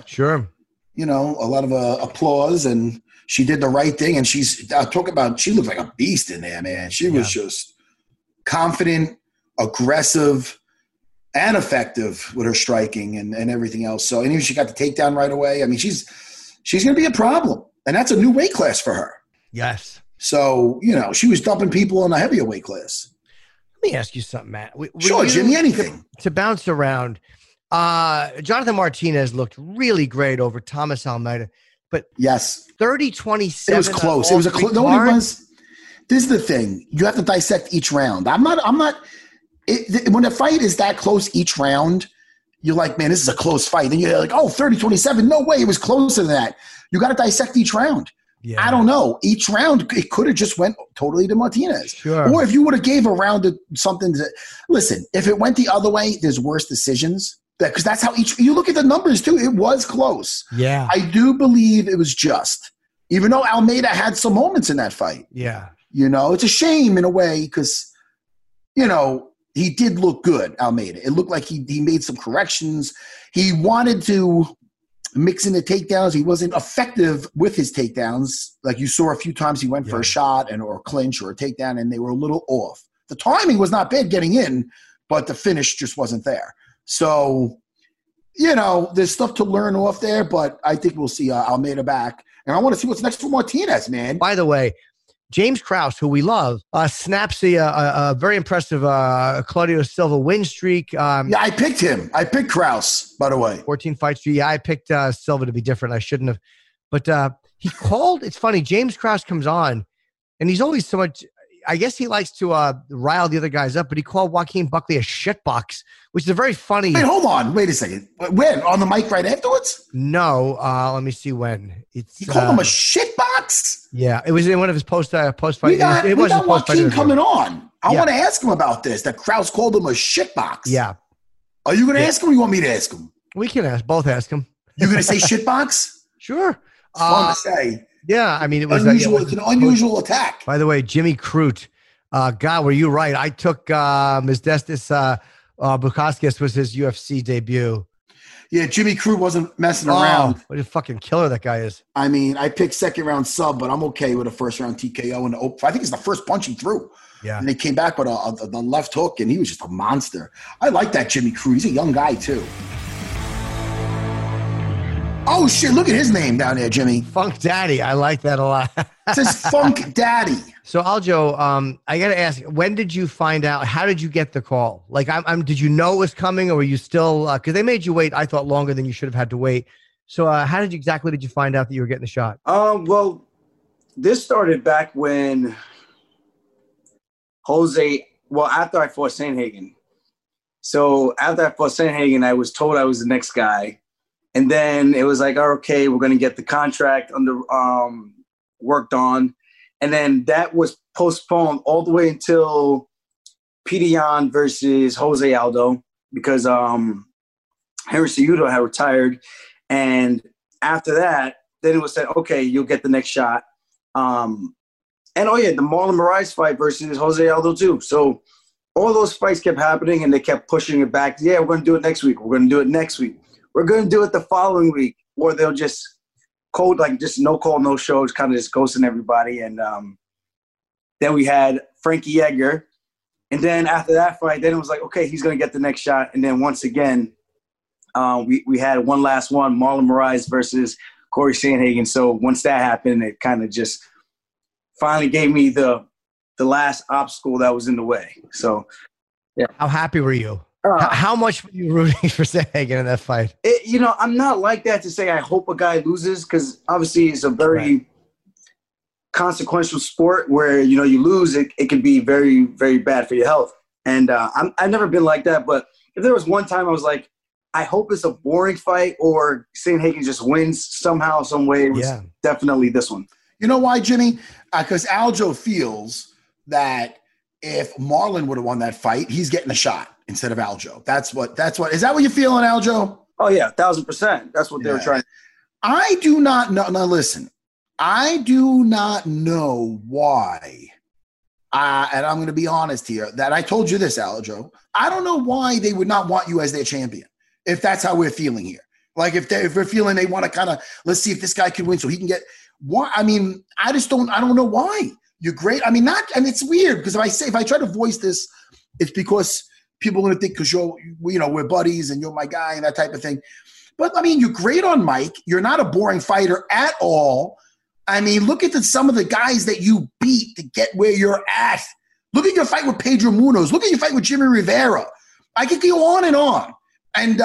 a lot of applause, and she did the right thing, and she looked like a beast in there, man. She was just confident, aggressive, and effective with her striking and everything else. So anyway, she got the takedown right away. I mean, she's going to be a problem, and that's a new weight class for her. Yes. So, she was dumping people in a heavier weight class. Let me ask you something, Matt. Sure, Jimmy, anything. To bounce around, Jonathan Martinez looked really great over Thomas Almeida. But yes, 30-27. It was close. It was a close. This is the thing. You have to dissect each round. I'm not. When a fight is that close each round, you're like, man, this is a close fight. Then you're like, 30-27. No way. It was closer than that. You got to dissect each round. Yeah. I don't know. Each round, it could have just went totally to Martinez. Sure. Or if you would have gave a round to something. Listen, if it went the other way, there's worse decisions. Because that's how you look at the numbers too. It was close. Yeah. I do believe it was just, even though Almeida had some moments in that fight. Yeah. It's a shame in a way because, he did look good, Almeida. It looked like he made some corrections. He wanted to mix in the takedowns. He wasn't effective with his takedowns. Like you saw a few times he went for a shot or a clinch or a takedown and they were a little off. The timing was not bad getting in, but the finish just wasn't there. So, there's stuff to learn off there, but I think we'll see Almeida back. And I want to see what's next for Martinez, man. By the way, James Krause, who we love, snaps a very impressive Claudio Silva win streak. I picked him. I picked Krause, by the way. 14 fight streak. Yeah, I picked Silva to be different. I shouldn't have. But he called – it's funny. James Krause comes on, and he's always so much – I guess he likes to rile the other guys up, but he called Joaquin Buckley a shitbox, which is a very funny. Wait, hold on. Wait a second. When? On the mic right afterwards? No. Let me see when. He called him a shitbox? Yeah. It was in one of his post-fight. We got Joaquin coming on. I want to ask him about this, that Krause called him a shitbox. Yeah. Are you going to ask him or you want me to ask him? We can both ask him. You gonna say shitbox? Sure. It's fun to say. Yeah, I mean, it was unusual. It's an unusual attack. By the way, Jimmy Crute. God, were you right? I took Modestas Bukauskas was his UFC debut. Yeah, Jimmy Crute wasn't messing around. What a fucking killer that guy is. I mean, I picked second round sub, but I'm okay with a first round TKO. And I think it's the first punch he threw. Yeah. And they came back with the left hook, and he was just a monster. I like that Jimmy Crute. He's a young guy, too. Oh, shit. Look at his name down there, Jimmy. Funk Daddy. I like that a lot. It says Funk Daddy. So, Aljo, I got to ask, when did you find out? How did you get the call? Like, did you know it was coming, or were you still – because they made you wait, I thought, longer than you should have had to wait. So, how did you find out that you were getting the shot? Well, this started back when after I fought Sandhagen. So, after I fought Sandhagen, I was told I was the next guy. And then it was like, okay, we're going to get the contract worked on. And then that was postponed all the way until Peter Yan versus Jose Aldo, because Henry Cejudo had retired. And after that, then it was said, okay, you'll get the next shot. And the Marlon Moraes fight versus Jose Aldo too. So all those fights kept happening, and they kept pushing it back. Yeah, we're going to do it next week. We're going to do it next week. We're going to do it the following week, or they'll just code, like just no call, no shows, kind of just ghosting everybody. And then we had Frankie Edgar. And then after that fight, then it was like, okay, he's going to get the next shot. And then once again, we had one last one, Marlon Moraes versus Corey Sandhagen. So once that happened, it kind of just finally gave me the last obstacle that was in the way. So, yeah. How happy were you? How much were you rooting for Sandhagen in that fight? I'm not like that to say I hope a guy loses, because obviously it's a very consequential sport where, you lose, it can be very, very bad for your health. And I've never been like that. But if there was one time I was like, I hope it's a boring fight or Sandhagen just wins somehow, some way, it was definitely this one. You know why, Jimmy? Because Aljo feels that if Marlon would have won that fight, he's getting a shot instead of Aljo. That's what, is that what you're feeling, Aljo? Oh yeah, 1,000%. That's what they were trying. I do not know. Now listen, I do not know why. And I'm going to be honest here that I told you this, Aljo. I don't know why they would not want you as their champion. If that's how we're feeling here. Like if we're feeling they want to kind of, let's see if this guy can win so he can get why. I mean, I don't know why. You're great. I mean, it's weird because if I try to voice this, it's because people are going to think because we're buddies and you're my guy and that type of thing. But I mean, you're great on mic. You're not a boring fighter at all. I mean, look at some of the guys that you beat to get where you're at. Look at your fight with Pedro Munoz. Look at your fight with Jimmy Rivera. I could go on and on. And,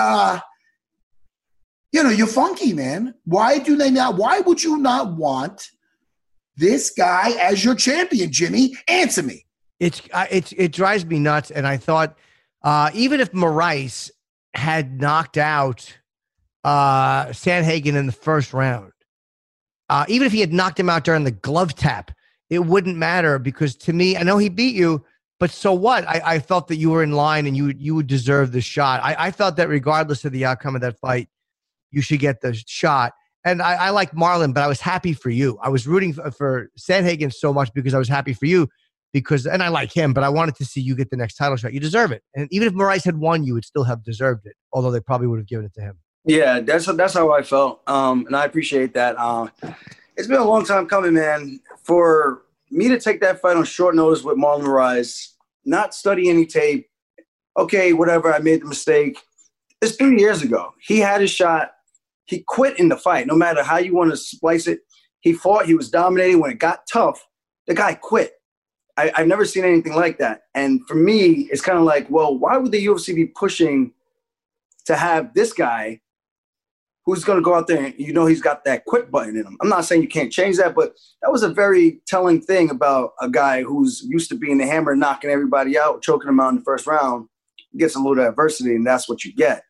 you're funky, man. Why would you not want this guy as your champion, Jimmy? Answer me. It drives me nuts. And I thought, even if Moraes had knocked out Sandhagen in the first round, even if he had knocked him out during the glove tap, it wouldn't matter because to me, I know he beat you, but so what? I felt that you were in line and you would deserve the shot. I felt that regardless of the outcome of that fight, you should get the shot. And I like Marlon, but I was happy for you. I was rooting for Sandhagen so much because I was happy for you and I like him, but I wanted to see you get the next title shot. You deserve it. And even if Moraes had won, you would still have deserved it, although they probably would have given it to him. Yeah, that's how I felt. And I appreciate that. It's been a long time coming, man. For me to take that fight on short notice with Marlon Moraes, not study any tape, okay, whatever, I made the mistake. It's 3 years ago. He had his shot. He quit in the fight. No matter how you want to splice it, he fought. He was dominating. When it got tough, the guy quit. I've never seen anything like that. And for me, it's kind of like, well, why would the UFC be pushing to have this guy who's going to go out there and he's got that quit button in him? I'm not saying you can't change that, but that was a very telling thing about a guy who's used to being the hammer, knocking everybody out, choking them out in the first round. He gets a little adversity, and that's what you get.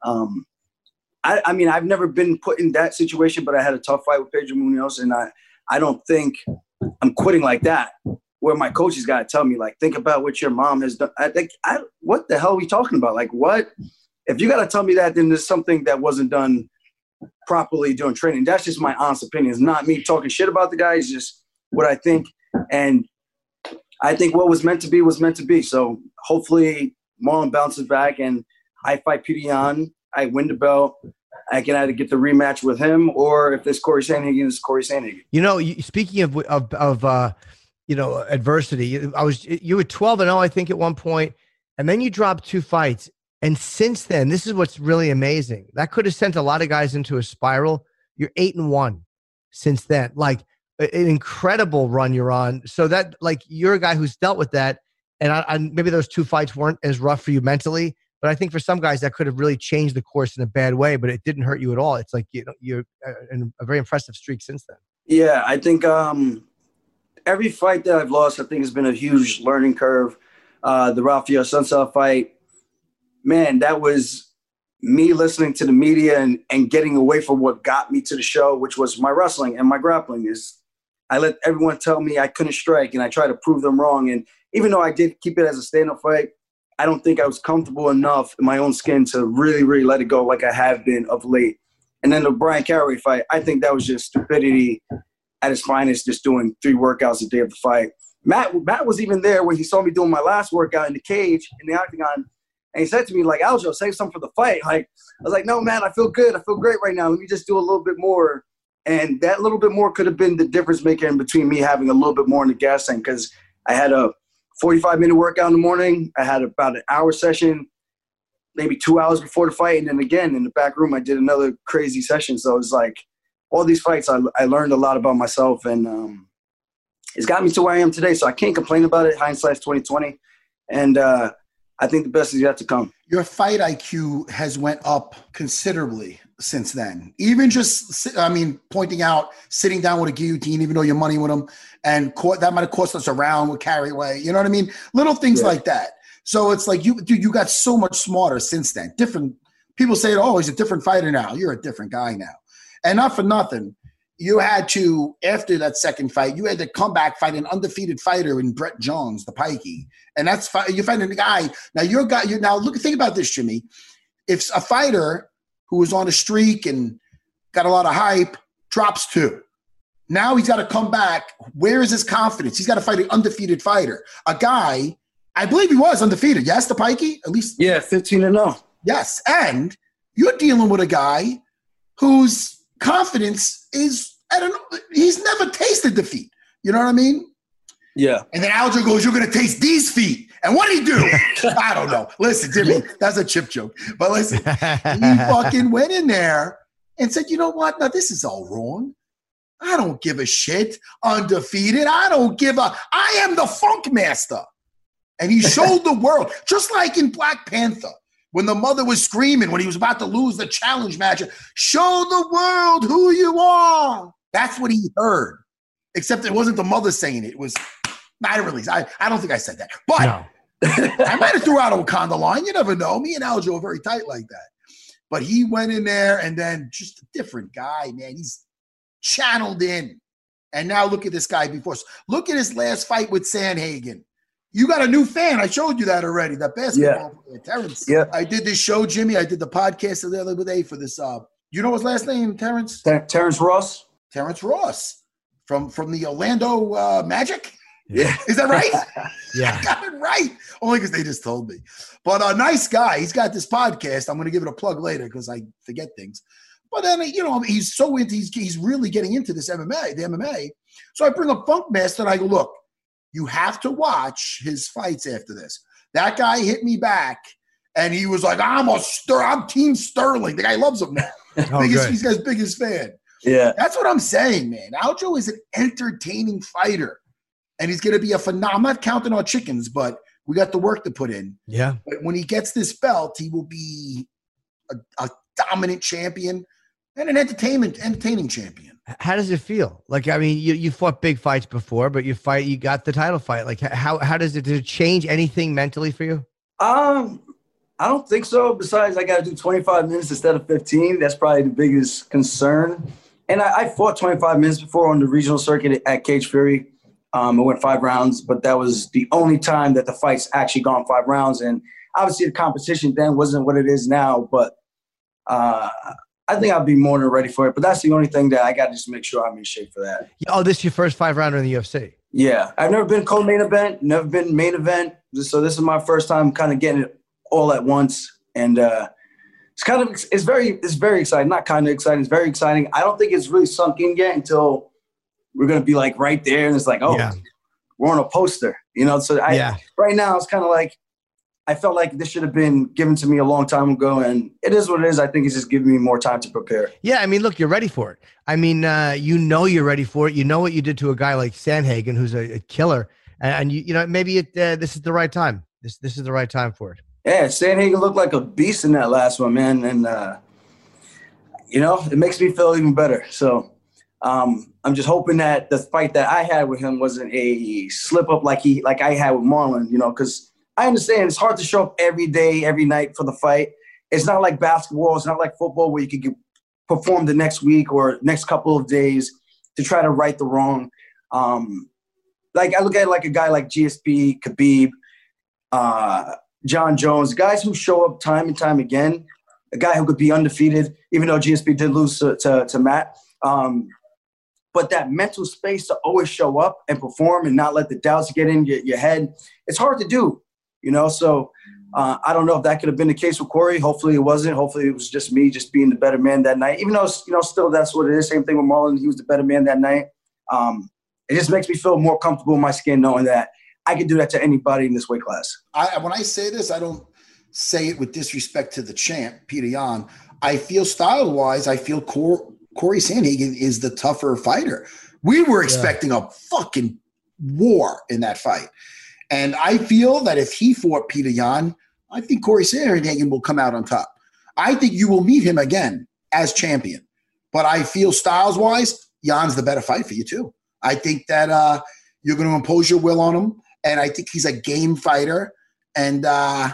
I mean, I've never been put in that situation, but I had a tough fight with Pedro Munoz, and I don't think I'm quitting like that, where my coaches got to tell me, like, think about what your mom has done. What the hell are we talking about? Like, what? if you got to tell me that, then there's something that wasn't done properly during training. That's just my honest opinion. It's not me talking shit about the guy. It's just what I think. And I think what was meant to be was meant to be. So hopefully Marlon bounces back and I fight Peter Yan. I win the belt. I can either get the rematch with him, or if there's Corey Sandhagen, it's Corey Sandhagen. You know, speaking of adversity, you were 12-0, I think, at one point, and then you dropped 2 fights. And since then, this is what's really amazing. That could have sent a lot of guys into a spiral. You're 8-1 since then. Like, an incredible run you're on. So that, like, you're a guy who's dealt with that. And maybe those 2 fights weren't as rough for you mentally, but I think for some guys that could have really changed the course in a bad way, but it didn't hurt you at all. It's like, you're in a very impressive streak since then. Yeah, I think every fight that I've lost, I think has been a huge learning curve. The Rafael Sunsao fight, man, that was me listening to the media and getting away from what got me to the show, which was my wrestling and my grappling. I let everyone tell me I couldn't strike, and I tried to prove them wrong. And even though I did keep it as a stand-up fight, I don't think I was comfortable enough in my own skin to really, really let it go like I have been of late. And then the Brian Caraway fight, I think that was just stupidity at its finest, just doing 3 workouts the day of the fight. Matt was even there when he saw me doing my last workout in the cage, in the octagon, and he said to me, like, Aljo, save some for the fight. Like, I was like, no, man, I feel good. I feel great right now. Let me just do a little bit more. And that little bit more could have been the difference maker in between me having a little bit more in the gas tank, because I had a 45-minute workout in the morning. I had about an hour session, maybe 2 hours before the fight. And then again, in the back room, I did another crazy session. So it was like all these fights, I learned a lot about myself, and it's got me to where I am today. So I can't complain about it. Hindsight's 2020. And I think the best is yet to come. Your fight IQ has went up considerably since then. Even just, pointing out, sitting down with a guillotine, even though you're money with them, and that might have cost us a round with Carraway. You know what I mean? Little things like that. So it's like, you got so much smarter since then. Different people say, oh, he's a different fighter now. You're a different guy now. And not for nothing, you had to, after that second fight, you had to come back, fight an undefeated fighter in Brett Jones, the Pikey. And that's, you're fighting a guy. Now, think about this, Jimmy. If a fighter who was on a streak and got a lot of hype drops 2, now he's got to come back. Where is his confidence? He's got to fight an undefeated fighter. A guy, I believe he was undefeated. Yes, the Pikey? At least. Yeah, 15-0. Yes. And you're dealing with a guy whose confidence is he's never tasted defeat. You know what I mean? Yeah. And then Aljo goes, you're going to taste these feet. And what did he do? I don't know. Listen, Jimmy, that's a chip joke. But listen, he fucking went in there and said, you know what? Now, this is all wrong. I don't give a shit. Undefeated. I am the Funk Master. And he showed the world, just like in Black Panther, when the mother was screaming, when he was about to lose the challenge match, show the world who you are. That's what he heard. Except it wasn't the mother saying it. It was not a release. I don't think I said that. But no. I might have threw out a Wakanda line. You never know. Me and Aljo are very tight like that. But he went in there, and then just a different guy, man. He's channeled in. And now look at this guy before. Look at his last fight with Sandhagen. You got a new fan. I showed you that already, that basketball player, Terrence. Yeah. I did this show, Jimmy. I did the podcast the other day for this. You know his last name, Terrence? Terrence Ross. Terrence Ross from the Orlando Magic. Yeah. Is that right? Yeah. I got it right. Only because they just told me. But a nice guy. He's got this podcast. I'm going to give it a plug later because I forget things. But then, he's so into, he's really getting into this MMA, the MMA. So I bring up Funk Master and I go, look, you have to watch his fights after this. That guy hit me back, and he was like, I'm Team Sterling. The guy loves him now. He's his biggest fan. Yeah. That's what I'm saying, man. Aljo is an entertaining fighter, and he's going to be a phenomenal. I'm not counting our chickens, but we got the work to put in. Yeah. But when he gets this belt, he will be a dominant champion and an entertaining champion. How does it feel? Like, I mean, you fought big fights before, but you got the title fight. Like, how does it, did it change anything mentally for you? I don't think so. Besides, I got to do 25 minutes instead of 15. That's probably the biggest concern. And I fought 25 minutes before on the regional circuit at Cage Fury. I went 5 rounds, but that was the only time that the fight's actually gone 5 rounds. And obviously the competition then wasn't what it is now, but I think I'll be more than ready for it. But that's the only thing that I got to just make sure I'm in shape for that. Oh, this is your first 5-rounder in the UFC? Yeah. I've never been co-main event, never been main event. So this is my first time kind of getting it all at once. And it's very exciting. Not kind of exciting. It's very exciting. I don't think it's really sunk in yet until we're going to be like right there. And it's like, we're on a poster, So right now it's kind of like, I felt like this should have been given to me a long time ago, and it is what it is. I think it's just giving me more time to prepare. Yeah, I mean, look, you're ready for it. I mean, you're ready for it. You know what you did to a guy like Sandhagen, who's a killer, and maybe this is the right time. This is the right time for it. Yeah, Sandhagen looked like a beast in that last one, man, and it makes me feel even better. So I'm just hoping that the fight that I had with him wasn't a slip up like I had with Marlon, because I understand it's hard to show up every day, every night for the fight. It's not like basketball. It's not like football where you could perform the next week or next couple of days to try to right the wrong. Like I look at it like a guy like GSP, Khabib, John Jones, guys who show up time and time again, a guy who could be undefeated, even though GSP did lose to Matt. But that mental space to always show up and perform and not let the doubts get in your head, it's hard to do. So I don't know if that could have been the case with Corey. Hopefully it wasn't. Hopefully it was just me just being the better man that night. Even though, still that's what it is. Same thing with Marlon. He was the better man that night. It just makes me feel more comfortable in my skin knowing that I can do that to anybody in this weight class. When I say this, I don't say it with disrespect to the champ, Peter Yan. I feel style-wise, Corey Sandhagen is the tougher fighter. We were expecting a fucking war in that fight. And I feel that if he fought Peter Yan, I think Corey Sandhagen will come out on top. I think you will meet him again as champion. But I feel styles-wise, Jan's the better fight for you too. I think that you're going to impose your will on him. And I think he's a game fighter. And I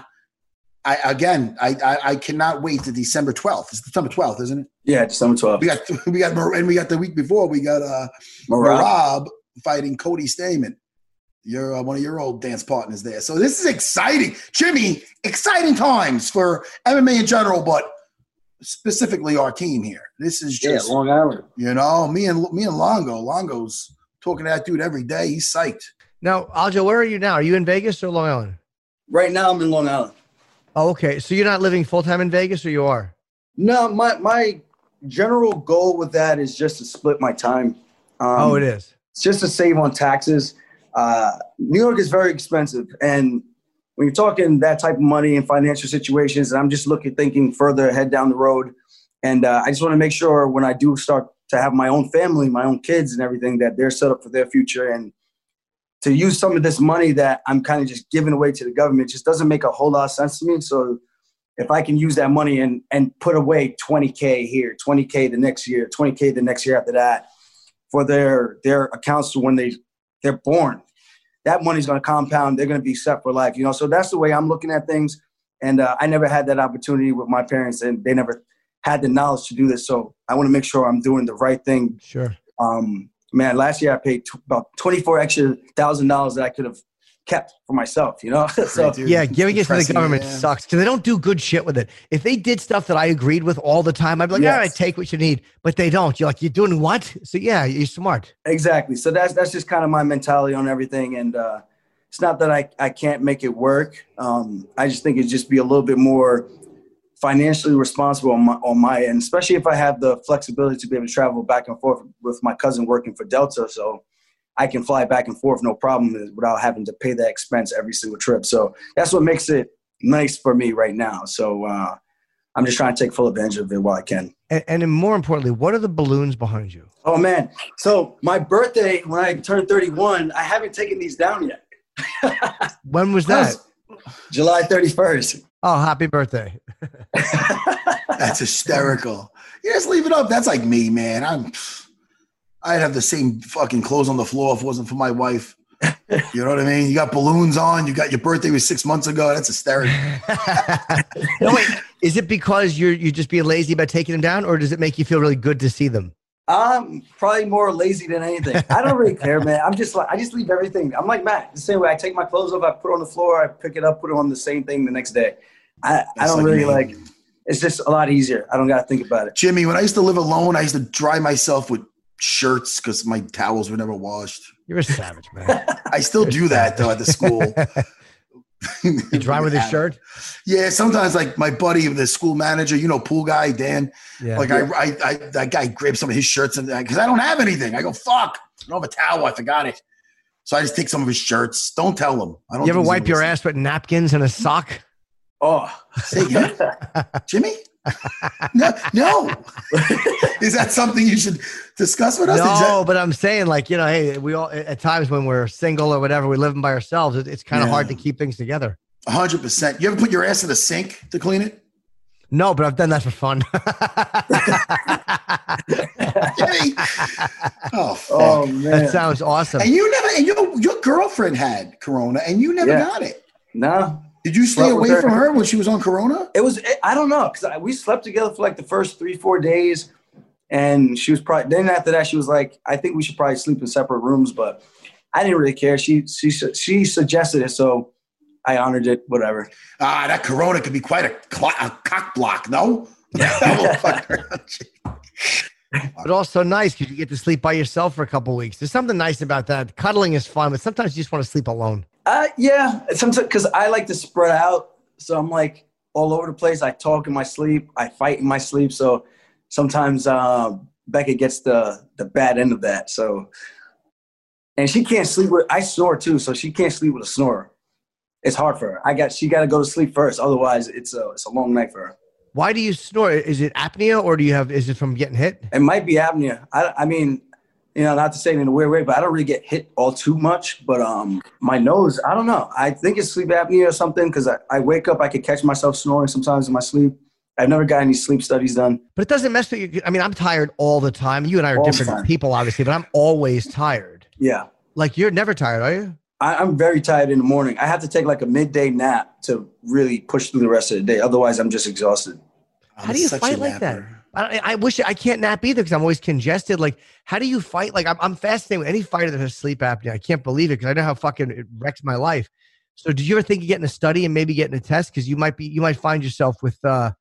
cannot wait to December 12th. It's December 12th, isn't it? Yeah, December 12th. We got the week before, we got Merab fighting Cody Stamann. You're one of your old dance partners there. So this is exciting. Jimmy, exciting times for MMA in general, but specifically our team here. This is just Long Island. Me and Longo. Longo's talking to that dude every day. He's psyched. Now, Aljo, where are you now? Are you in Vegas or Long Island? Right now I'm in Long Island. Oh, okay. So you're not living full-time in Vegas, or you are? No, my general goal with that is just to split my time. It is. It's just to save on taxes. New York is very expensive. And when you're talking that type of money and financial situations, and I'm just thinking further ahead down the road. And I just want to make sure when I do start to have my own family, my own kids and everything, that they're set up for their future. And to use some of this money that I'm kind of just giving away to the government just doesn't make a whole lot of sense to me. So if I can use that money and put away $20K here, $20K the next year, $20K the next year after that for their accounts to when they're born, that money's going to compound. They're going to be set for life, So that's the way I'm looking at things. And I never had that opportunity with my parents, and they never had the knowledge to do this. So I want to make sure I'm doing the right thing. Sure. Man, last year I paid about $24,000 extra that I could have kept for myself, So yeah, giving it to the government sucks because they don't do good shit with it. If they did stuff that I agreed with all the time, I'd be like, all right, take what you need. But they don't. You're like, you're doing what? So yeah, you're smart. Exactly. So that's just kind of my mentality on everything. And it's not that I can't make it work. I just think it'd just be a little bit more financially responsible on my end, especially if I have the flexibility to be able to travel back and forth with my cousin working for Delta. So I can fly back and forth, no problem, without having to pay that expense every single trip. So that's what makes it nice for me right now. So I'm just trying to take full advantage of it while I can. And more importantly, what are the balloons behind you? Oh, man. So my birthday, when I turned 31, I haven't taken these down yet. When was that? July 31st. Oh, happy birthday. That's hysterical. You just leave it up. That's like me, man. I'd have the same fucking clothes on the floor if it wasn't for my wife. You know what I mean? You got balloons on. You got your birthday was 6 months ago. That's hysterical. No, wait. Is it because you're just being lazy about taking them down, or does it make you feel really good to see them? I'm probably more lazy than anything. I don't really care, man. I just leave everything. I'm like Matt, the same way. I take my clothes off, I put it on the floor, I pick it up, put it on the same thing the next day. I don't really like. It's just a lot easier. I don't got to think about it. Jimmy, when I used to live alone, I used to dry myself with shirts because my towels were never washed. You're a savage, man. I still do that though at the school. You dry with his shirt? Yeah, sometimes like my buddy, the school manager, pool guy, Dan. Yeah. Like I that guy grabs some of his shirts and because I don't have anything. I go, fuck, I don't have a towel. I forgot it. So I just take some of his shirts. Don't tell him. I don't. You ever wipe your ass with napkins and a sock? Oh, say again, Jimmy. No. Is that something you should discuss with us? No, but I'm saying hey, we all at times when we're single or whatever, we're living by ourselves. It's kind of hard to keep things together. 100%. You ever put your ass in the sink to clean it? No, but I've done that for fun. Oh, fuck. Oh man, that sounds awesome. And you never, and your girlfriend had Corona, and you never got it. No. Did you stay away from her when she was on Corona? I don't know, because we slept together for like the first 3-4 days, and she was probably, then after that, she was like, I think we should probably sleep in separate rooms, but I didn't really care. She suggested it, so I honored it, whatever. That Corona could be quite a cock block, no? But also nice because you get to sleep by yourself for a couple of weeks. There's something nice about that. Cuddling is fun, but sometimes you just want to sleep alone. Yeah, sometimes because I like to spread out, so I'm like all over the place. I talk in my sleep, I fight in my sleep, so sometimes Becca gets the bad end of that. So, and she can't sleep with. I snore too, so she can't sleep with a snorer. It's hard for her. She got to go to sleep first, otherwise it's a long night for her. Why do you snore? Is it apnea or is it from getting hit? It might be apnea. I mean. Not to say it in a weird way, but I don't really get hit all too much. But my nose, I don't know. I think it's sleep apnea or something because I wake up, I can catch myself snoring sometimes in my sleep. I've never got any sleep studies done. But it doesn't mess with you. I mean, I'm tired all the time. You and I are different people, obviously, but I'm always tired. Yeah. Like you're never tired, are you? I'm very tired in the morning. I have to take like a midday nap to really push through the rest of the day. Otherwise, I'm just exhausted. How do you fight like that? I wish I can't nap either because I'm always congested. Like, how do you fight? Like, I'm fascinated with any fighter that has sleep apnea. I can't believe it because I know how fucking it wrecks my life. So, did you ever think of getting a study and maybe getting a test because you might find yourself with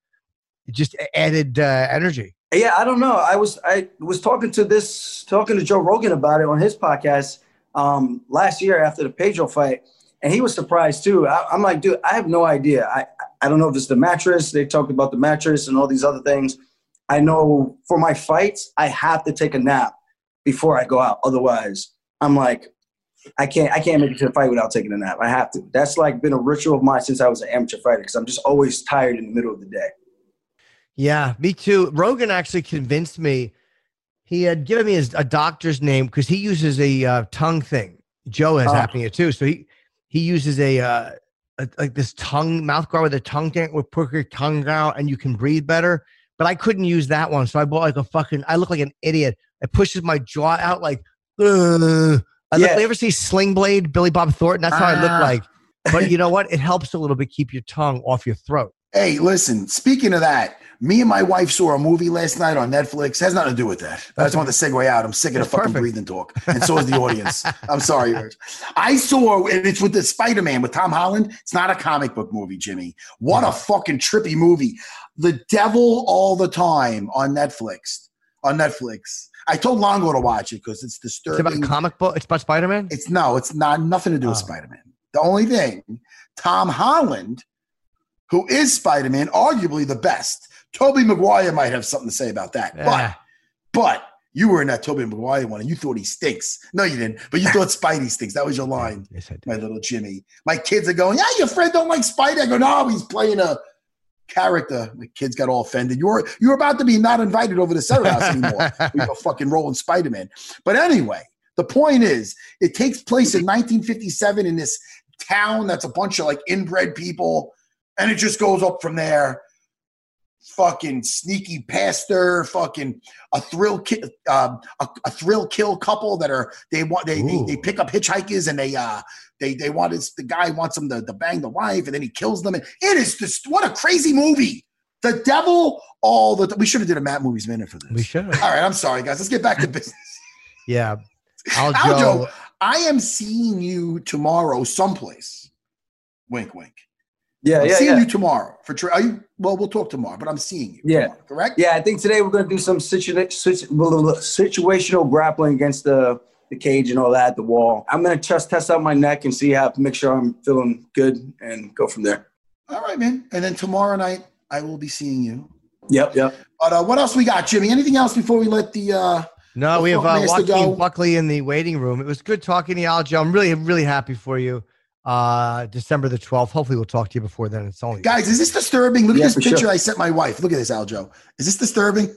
just added energy? Yeah, I don't know. I was talking to Joe Rogan about it on his podcast last year after the Pedro fight, and he was surprised too. I'm like, dude, I have no idea. I don't know if it's the mattress. They talked about the mattress and all these other things. I know for my fights, I have to take a nap before I go out. Otherwise, I'm like, I can't make it to the fight without taking a nap. I have to. That's like been a ritual of mine since I was an amateur fighter because I'm just always tired in the middle of the day. Yeah, me too. Rogan actually convinced me. He had given me a doctor's name because he uses a tongue thing. Joe has apnea too, so he uses like this mouth guard with a tongue thing with put your tongue out and you can breathe better. But I couldn't use that one, so I bought I look like an idiot. It pushes my jaw out like. You ever see Sling Blade, Billy Bob Thornton? That's how I look like. But you know what? It helps a little bit keep your tongue off your throat. Hey, listen, speaking of that, me and my wife saw a movie last night on Netflix. It has nothing to do with that. I just wanted to segue out. I'm sick of the fucking breathing talk. And so is the audience. I'm sorry, Rich. I saw, and it's with the Spider-Man with Tom Holland. It's not a comic book movie, Jimmy. What a fucking trippy movie. The Devil All the Time on Netflix. I told Longo to watch it because it's disturbing. It's about a comic book? It's about Spider-Man? It's not nothing to do with Spider-Man. The only thing, Tom Holland, who is Spider-Man, arguably the best. Tobey Maguire might have something to say about that. Yeah. But you were in that Tobey Maguire one and you thought he stinks. No, you didn't. But you thought Spidey stinks. That was your line, yes, I did. My little Jimmy. My kids are going, yeah, your friend don't like Spidey. I go, no, he's playing a character. My kids got all offended. You're about to be not invited over to Sarah House anymore. We go fucking rolling Spider-Man. But anyway, the point is, it takes place in 1957 in this town that's a bunch of like inbred people, and it just goes up from there. Fucking sneaky pastor, fucking a thrill kill couple that they pick up hitchhikers and they want the guy wants them to bang the wife and then he kills them. And it is just what a crazy movie. The devil all the we should have did a Matt Movies Minute for this. We should. All right, I'm sorry, guys. Let's get back to business. Yeah. Aljo, I am seeing you tomorrow someplace. Wink, wink. I'm seeing you tomorrow. Are you? Well, we'll talk tomorrow, but I'm seeing you. Yeah. Tomorrow, correct? Yeah, I think today we're going to do some situational grappling against the cage and all that, the wall. I'm going to just test out my neck and make sure I'm feeling good and go from there. All right, man. And then tomorrow night, I will be seeing you. Yep. But what else we got, Jimmy? Anything else before we let the No, we have Joaquin Buckley in the waiting room. It was good talking to you, Aljo. I'm really, really happy for you. December the 12th. Hopefully we'll talk to you before then. It's only guys, is this disturbing? Look at this picture I sent my wife. Look at this, Aljo. Is this disturbing?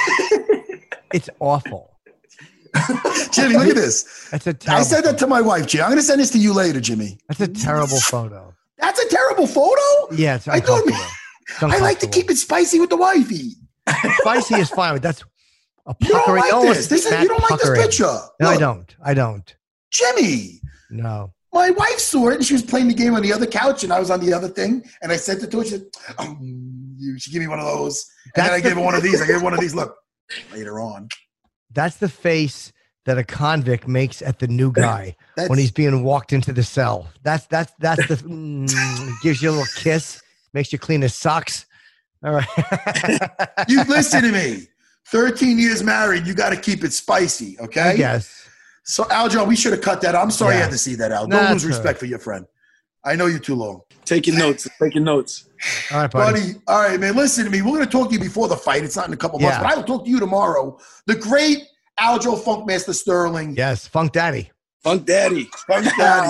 It's awful. Jimmy, look at this. That's a terrible I said that to my wife, Jimmy. I'm going to send this to you later, Jimmy. That's a terrible photo. That's a terrible photo? Yeah, it's uncomfortable. I like to keep it spicy with the wifey. Spicy is fine, but that's a you don't puckering. like this. You don't like this picture. No, Look. I don't. Jimmy. No. My wife saw it, and she was playing the game on the other couch, and I was on the other thing, and I sent it to her. She said, she gave me one of those. And then I gave her one of these. I gave her one of these. Look, later on. That's the face that a convict makes at the new guy when he's being walked into the cell. That's the gives you a little kiss, makes you clean his socks. All right. You listen to me. 13 years married, you got to keep it spicy, okay? Yes. So, Aljo, we should have cut that. I'm sorry you had to see that, Al. Don't lose respect for your friend. I know you're too long. Taking notes. All right, buddy. All right, man. Listen to me. We're going to talk to you before the fight. It's not in a couple months, but I will talk to you tomorrow. The great Aljo Funkmaster Sterling. Yes, Funk Daddy. Funk Daddy. Hey,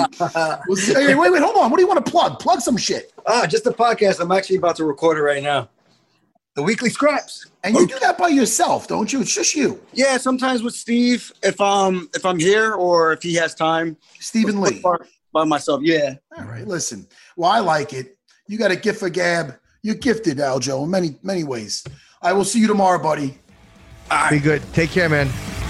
wait. Hold on. What do you want to plug? Plug some shit. Just the podcast. I'm actually about to record it right now. The Weekly Scraps. And you do that by yourself, don't you? It's just you. Yeah, sometimes with Steve, if I'm here or if he has time. Stephen Lee. By myself, yeah. All right, listen. Well, I like it. You got a gift for gab. You're gifted, Aljo, in many, many ways. I will see you tomorrow, buddy. All right. Be good. Take care, man.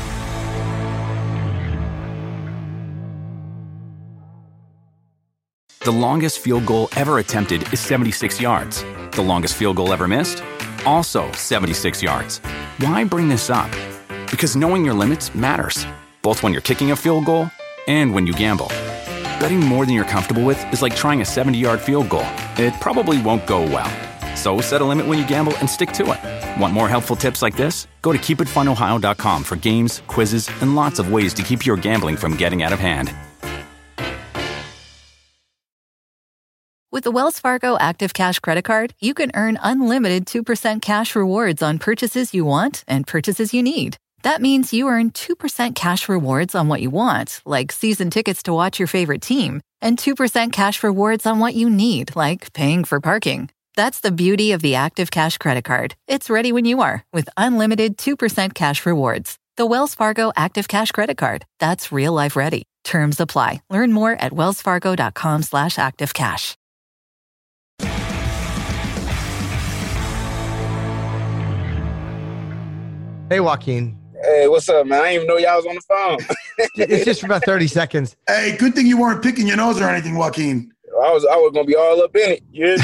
The longest field goal ever attempted is 76 yards. The longest field goal ever missed? Also 76 yards. Why bring this up? Because knowing your limits matters, both when you're kicking a field goal and when you gamble. Betting more than you're comfortable with is like trying a 70-yard field goal. It probably won't go well. So set a limit when you gamble and stick to it. Want more helpful tips like this? Go to keepitfunohio.com for games, quizzes, and lots of ways to keep your gambling from getting out of hand. With the Wells Fargo Active Cash Credit Card, you can earn unlimited 2% cash rewards on purchases you want and purchases you need. That means you earn 2% cash rewards on what you want, like season tickets to watch your favorite team, and 2% cash rewards on what you need, like paying for parking. That's the beauty of the Active Cash Credit Card. It's ready when you are, with unlimited 2% cash rewards. The Wells Fargo Active Cash Credit Card. That's real life ready. Terms apply. Learn more at wellsfargo.com/activecash. Hey, Joaquin. Hey, what's up, man? I didn't even know y'all was on the phone. It's just for about 30 seconds. Hey, good thing you weren't picking your nose or anything, Joaquin. I was gonna be all up in it. Yeah.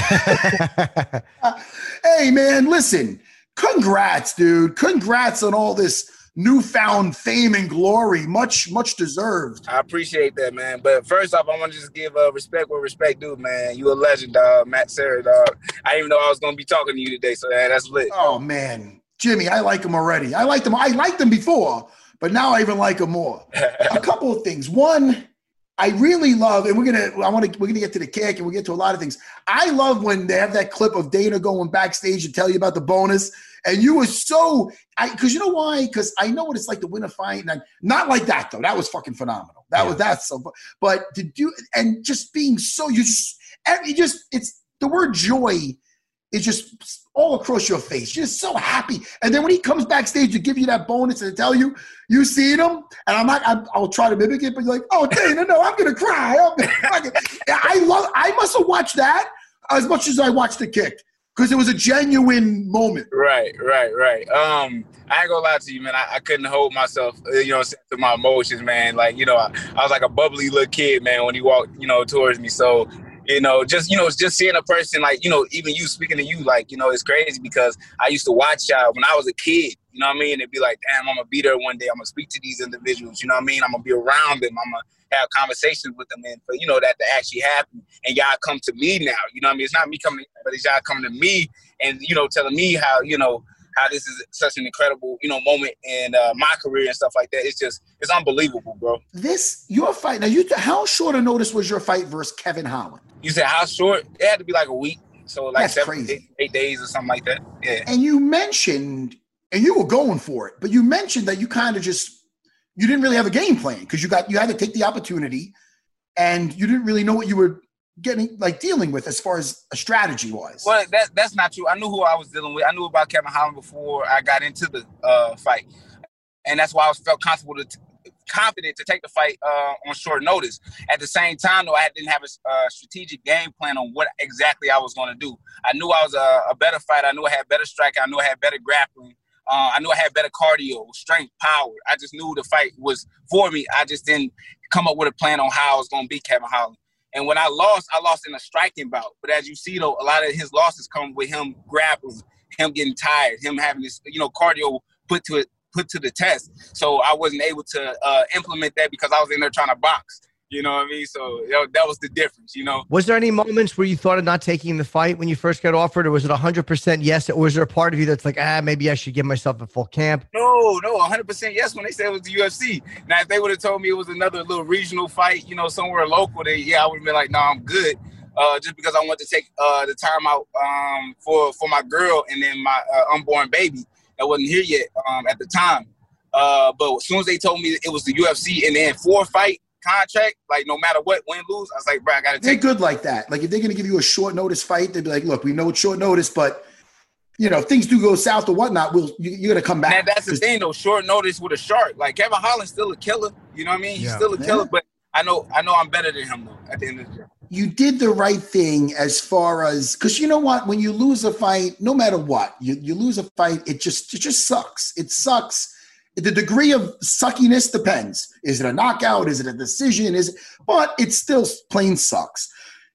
Hey, man, listen. Congrats, dude. Congrats on all this newfound fame and glory. Much, much deserved. I appreciate that, man. But first off, I want to just give respect where respect due, man. You a legend, dog. Matt Serra, dog. I didn't even know I was gonna be talking to you today, so that's lit. Oh man. Jimmy, I like him already. I liked him before, but now I even like him more. A couple of things. One, I really love, and we're gonna get to the kick, and we'll get to a lot of things. I love when they have that clip of Dana going backstage and tell you about the bonus, and you were because you know why? Because I know what it's like to win a fight, and not like that though. That was fucking phenomenal. That's so. But to do and just being so it's the word joy. It's just all across your face. You're just so happy. And then when he comes backstage to give you that bonus and to tell you, you seen him, and I'll try to mimic it, but you're like, oh, Dana, no, I'm going to cry. I must have watched that as much as I watched the kick because it was a genuine moment. Right. I ain't gonna lie to you, man. I couldn't hold myself, to my emotions, man. Like, I was like a bubbly little kid, man, when he walked, towards me. So, Just seeing a person like, even you speaking to you, like, it's crazy because I used to watch y'all when I was a kid, you know what I mean? It'd be like, damn, I'm going to be there one day. I'm going to speak to these individuals, you know what I mean? I'm going to be around them. I'm going to have conversations with them. And for, that to actually happen. And y'all come to me now, you know what I mean? It's not me coming, but it's y'all coming to me and, telling me how, how this is such an incredible, moment in my career and stuff like that. It's unbelievable, bro. Your fight, now how short a notice was your fight versus Kevin Holland? You said how short? It had to be like a week. So like That's crazy. 8 days or something like that. Yeah. And you mentioned, and you were going for it, but you mentioned that you kind of you didn't really have a game plan because you had to take the opportunity and you didn't really know what you were dealing with as far as a strategy wise. Well, that's not true. I knew who I was dealing with. I knew about Kevin Holland before I got into the fight. And that's why I felt confident to take the fight on short notice. At the same time, though, I didn't have a strategic game plan on what exactly I was going to do. I knew I was a better fighter. I knew I had better striking. I knew I had better grappling. I knew I had better cardio, strength, power. I just knew the fight was for me. I just didn't come up with a plan on how I was going to beat Kevin Holland. And when I lost in a striking bout. But as you see, though, a lot of his losses come with him grappling, him getting tired, him having this, cardio put to the test. So I wasn't able to implement that because I was in there trying to box. You know what I mean? So that was the difference, Was there any moments where you thought of not taking the fight when you first got offered, or was it 100% yes? Or was there a part of you that's like, maybe I should give myself a full camp? No, 100% yes when they said it was the UFC. Now, if they would have told me it was another little regional fight, somewhere local, I would have been like, no, I'm good. Just because I wanted to take the time out for my girl and then my unborn baby that wasn't here yet at the time. But as soon as they told me it was the UFC and then 4-fight contract, like no matter what, win, lose, I was like, bro, I got to take They're good like that. Like if they're going to give you a short notice fight, they'd be like, look, we know it's short notice, but if things do go south or whatnot, you're going to come back. And that's the thing though, short notice with a shark. Like Kevin Holland's still a killer. You know what I mean? He's still a killer, but I know I'm better than him though at the end of the day. You did the right thing as far as, because you know what, when you lose a fight, no matter what, you lose a fight, it just sucks. It sucks. The degree of suckiness depends. Is it a knockout? Is it a decision? But it still plain sucks.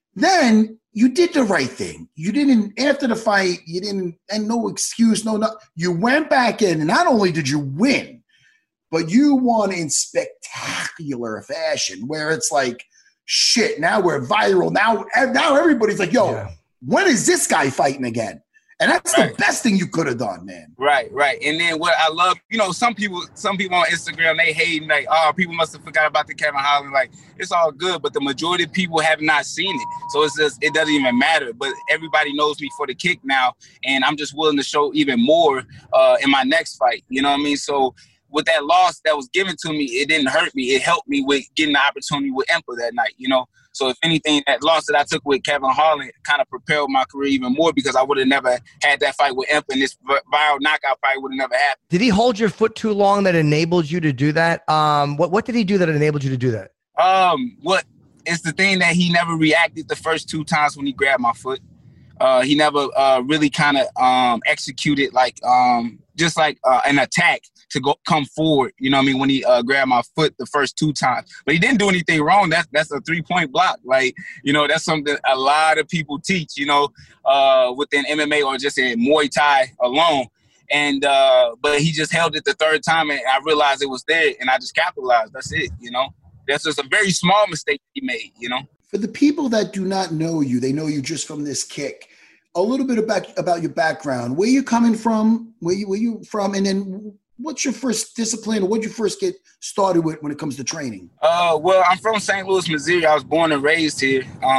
Then you did the right thing. You didn't, after the fight, and no excuse, no, you went back in, and not only did you win, but you won in spectacular fashion where it's like, shit, now we're viral. Now everybody's like, yo, when is this guy fighting again? And that's the best thing you could have done, man. Right. And then what I love, some people on Instagram, they hate like, people must have forgot about the Kevin Holland. Like, it's all good, but the majority of people have not seen it. So it's just, it doesn't even matter. But everybody knows me for the kick now, and I'm just willing to show even more in my next fight. You know what I mean? So with that loss that was given to me, it didn't hurt me. It helped me with getting the opportunity with Emperor that night, So if anything, that loss that I took with Kevin Holland kind of propelled my career even more because I would have never had that fight with Emperor, and this viral knockout fight would have never happened. Did he hold your foot too long that enabled you to do that? What did he do that enabled you to do that? It's the thing that he never reacted the first 2 times when he grabbed my foot. He never really kind of executed like just like an attack to come forward, you know what I mean, when he grabbed my foot the first 2 times. But he didn't do anything wrong. That's a 3-point block. Like, that's something a lot of people teach, within MMA or just in Muay Thai alone. And but he just held it the 3rd time, and I realized it was there, and I just capitalized. That's it, That's just a very small mistake he made, For the people that do not know you, they know you just from this kick. A little bit about your background, where you coming from, where you from, and then what's your first discipline, or what did you first get started with when it comes to training? Well, I'm from St. Louis, Missouri. I was born and raised here.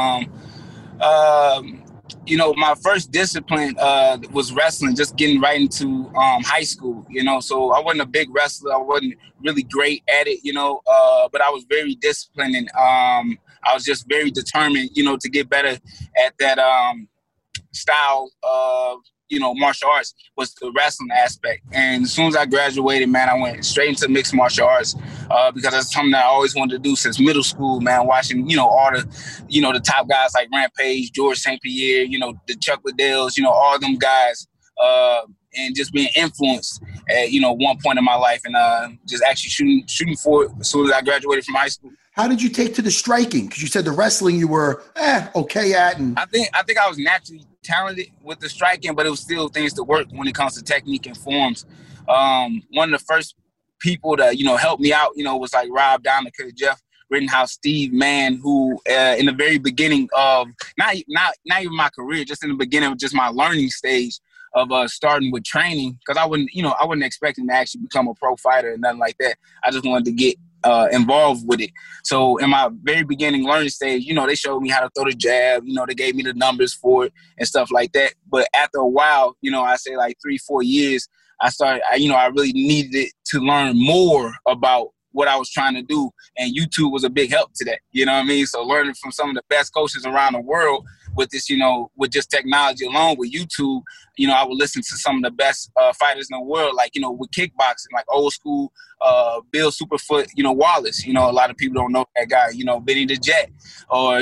My first discipline was wrestling, just getting right into high school, So I wasn't a big wrestler. I wasn't really great at it, but I was very disciplined, and I was just very determined, to get better at that style of, martial arts was the wrestling aspect. And as soon as I graduated, man, I went straight into mixed martial arts because that's something that I always wanted to do since middle school, man, watching, all the, the top guys like Rampage, George St. Pierre, the Chuck Liddells, all them guys, and just being influenced at, one point in my life, and just actually shooting for it as soon as I graduated from high school. How did you take to the striking? Because you said the wrestling you were okay at. And I think I was naturally talented with the striking, but it was still things to work when it comes to technique and forms. One of the first people to, help me out, was like Rob Donica, Jeff Rittenhouse, Steve Mann, who in the very beginning of, not even my career, just in the beginning of just my learning stage of starting with training, because I wasn't expecting to actually become a pro fighter or nothing like that. I just wanted to get involved with it. So in my very beginning learning stage, they showed me how to throw the jab, they gave me the numbers for it and stuff like that. But after a while, I say like 3-4 years, I really needed it to learn more about what I was trying to do. And YouTube was a big help to that. You know what I mean? So learning from some of the best coaches around the world with this, with just technology alone, with YouTube, I would listen to some of the best fighters in the world, like, with kickboxing, like old school Bill Superfoot, Wallace. A lot of people don't know that guy, Benny the Jet, or,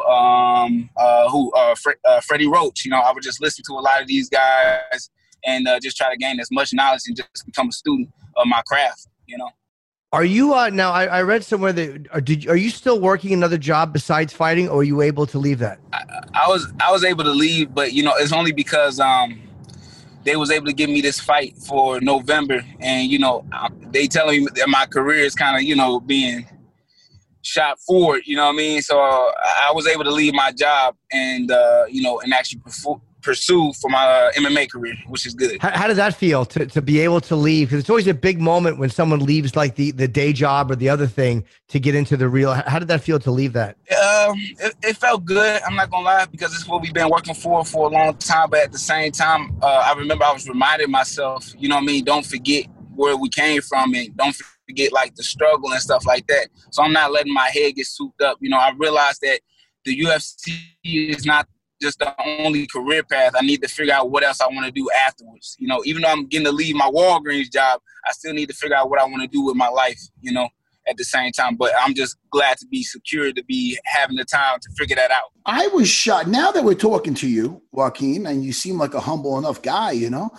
Freddie Roach. I would just listen to a lot of these guys and just try to gain as much knowledge and just become a student of my craft, Are you now? I read somewhere that are you still working another job besides fighting, or are you able to leave that? I was able to leave, but it's only because they was able to give me this fight for November, and they telling me that my career is kind of being shot forward. You know what I mean? So I was able to leave my job and and actually pursue for my MMA career, which is good. How did that feel to be able to leave? Because it's always a big moment when someone leaves like the day job or the other thing to get into the real. How did that feel to leave that? It felt good. I'm not gonna lie, because it's what we've been working for a long time. But at the same time, I remember I was reminding myself, don't forget where we came from, and don't forget like the struggle and stuff like that. So I'm not letting my head get souped up. I realized that the UFC is not just the only career path. I need to figure out what else I want to do afterwards. Even though I'm getting to leave my Walgreens job, I still need to figure out what I want to do with my life, at the same time. But I'm just glad to be secure, to be having the time to figure that out. I was shocked. Now that we're talking to you, Joaquin, and you seem like a humble enough guy,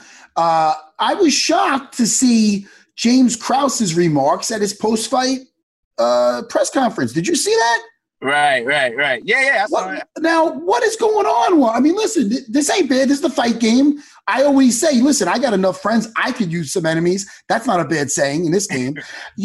I was shocked to see James Krause's remarks at his post-fight press conference. Did you see that? Right. Yeah. I saw it. Now, what is going on? Well, I mean, listen, this ain't bad. This is the fight game. I always say, listen, I got enough friends. I could use some enemies. That's not a bad saying in this game.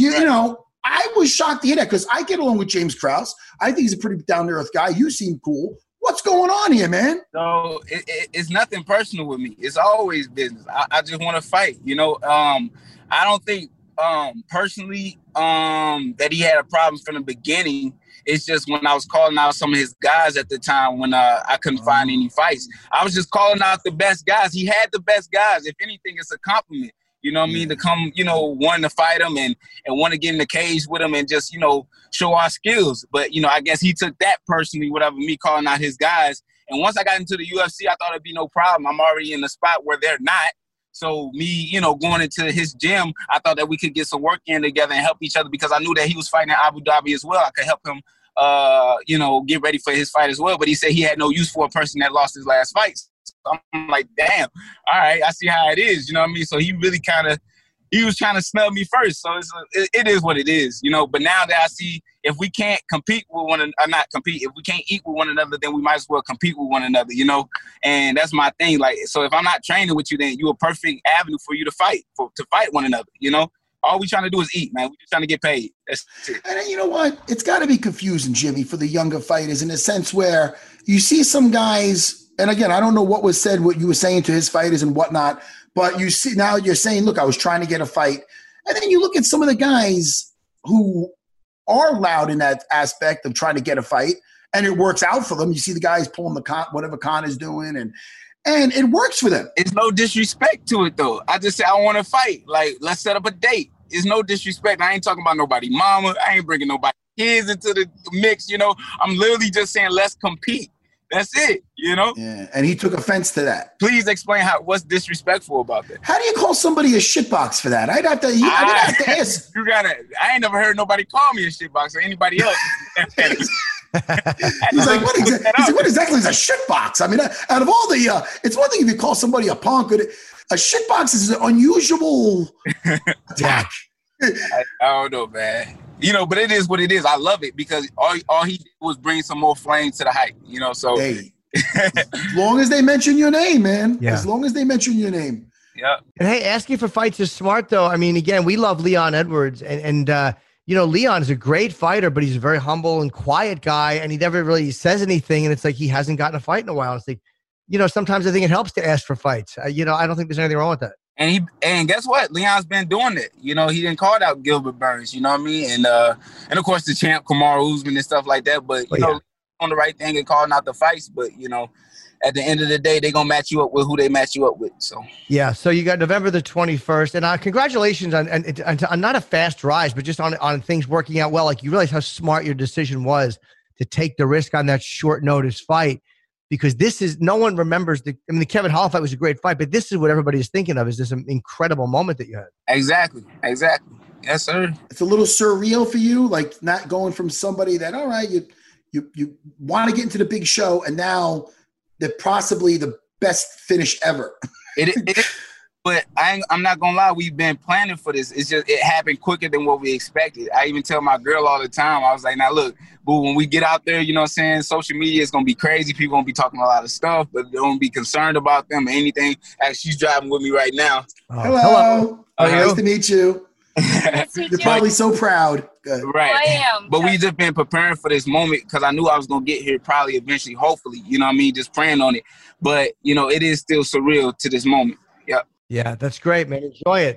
I was shocked to hear that, because I get along with James Krause. I think he's a pretty down-to-earth guy. You seem cool. What's going on here, man? So it's nothing personal with me. It's always business. I just want to fight. I don't think personally that he had a problem from the beginning. It's just when I was calling out some of his guys at the time when I couldn't find any fights. I was just calling out the best guys. He had the best guys. If anything, it's a compliment. You know what I mean? To come, want to fight him and want to get in the cage with him and just, show our skills. But, I guess he took that personally, whatever, me calling out his guys. And once I got into the UFC, I thought it'd be no problem. I'm already in the spot where they're not. So me, going into his gym, I thought that we could get some work in together and help each other, because I knew that he was fighting in Abu Dhabi as well. I could help him, get ready for his fight as well. But he said he had no use for a person that lost his last fight. So I'm like, damn, all right, I see how it is. You know what I mean? So he really he was trying to snub me first. So it is what it is, But now that I see, if we can't compete with if we can't eat with one another, then we might as well compete with one another, And that's my thing. Like, so if I'm not training with you, then you're a perfect avenue for you to fight one another, All we trying to do is eat, man. We just trying to get paid. That's it. And you know what? It's got to be confusing, Jimmy, for the younger fighters, in a sense where you see some guys. And again, I don't know what was said, what you were saying to his fighters and whatnot, but you see now you're saying, look, I was trying to get a fight. And then you look at some of the guys who are loud in that aspect of trying to get a fight, and it works out for them. You see the guys pulling whatever Connor's doing, and it works for them. It's no disrespect to it, though. I just say I want to fight. Like, let's set up a date. It's no disrespect. I ain't talking about nobody mama. I ain't bringing nobody kids into the mix, I'm literally just saying let's compete. That's it, Yeah, and he took offense to that. Please explain what's disrespectful about that. How do you call somebody a shitbox for that? I'd have to ask. You got it. I ain't never heard nobody call me a shitbox or anybody else. He's like, what exactly is a shitbox? I mean, out of all the, it's one thing if you call somebody a punk, but a shitbox is an unusual attack. I don't know, man. But it is what it is. I love it because all he did was bring some more flame to the hype, so. Hey, as long as they mention your name, man. Yeah. As long as they mention your name. Yeah. And hey, asking for fights is smart, though. I mean, again, we love Leon Edwards, and Leon is a great fighter, but he's a very humble and quiet guy, and he never really says anything. And it's like he hasn't gotten a fight in a while. It's like, sometimes I think it helps to ask for fights. I don't think there's anything wrong with that. And guess what? Leon's been doing it. He didn't call out Gilbert Burns. You know what I mean? And of course the champ Kamaru Usman and stuff like that. But on the right thing and calling out the fights. But at the end of the day, they're going to match you up with who they match you up with. So, yeah. So you got November the 21st. And congratulations on not a fast rise, but just on things working out well. Like, you realize how smart your decision was to take the risk on that short notice fight, because no one remembers the Kevin Holland fight was a great fight, but this is what everybody is thinking of, is this incredible moment that you had. Exactly. Yes, sir. It's a little surreal for you, like not going from somebody that, all right, you want to get into the big show, and now they're possibly the best finish ever. It is, but I'm not gonna lie. We've been planning for this. It's just it happened quicker than what we expected. I even tell my girl all the time. I was like, now look, boo, when we get out there, social media is gonna be crazy. People gonna be talking a lot of stuff, but they don't be concerned about them or anything. Actually, she's driving with me right now. Hello. Nice to meet you. You're probably so proud. Good. Right. I am. But we just been preparing for this moment because I knew I was going to get here probably eventually, hopefully, just praying on it. But, it is still surreal to this moment. Yep. Yeah, that's great, man.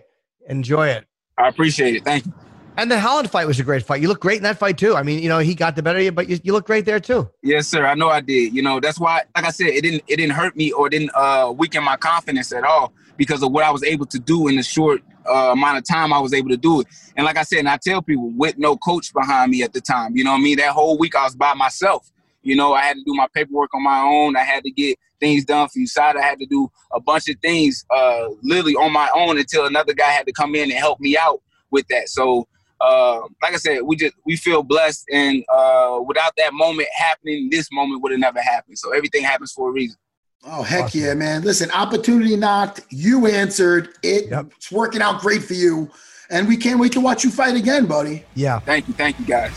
Enjoy it. I appreciate it. Thank you. And the Holland fight was a great fight. You look great in that fight too. I mean, he got the better of you, but you look great there too. Yes, sir. I know I did. That's why, like I said, it didn't hurt me or didn't weaken my confidence at all because of what I was able to do in the short amount of time I was able to do it. And like I said, and I tell people, with no coach behind me at the time, that whole week I was by myself. I had to do my paperwork on my own. I had to get things done for USADA. I had to do a bunch of things literally on my own until another guy had to come in and help me out with that. So, like I said, we feel blessed, and without that moment happening, this moment would have never happened. So everything happens for a reason. Oh, heck yeah, man. Listen, opportunity knocked. You answered it. Yep. It's working out great for you. And we can't wait to watch you fight again, buddy. Yeah. Thank you, guys.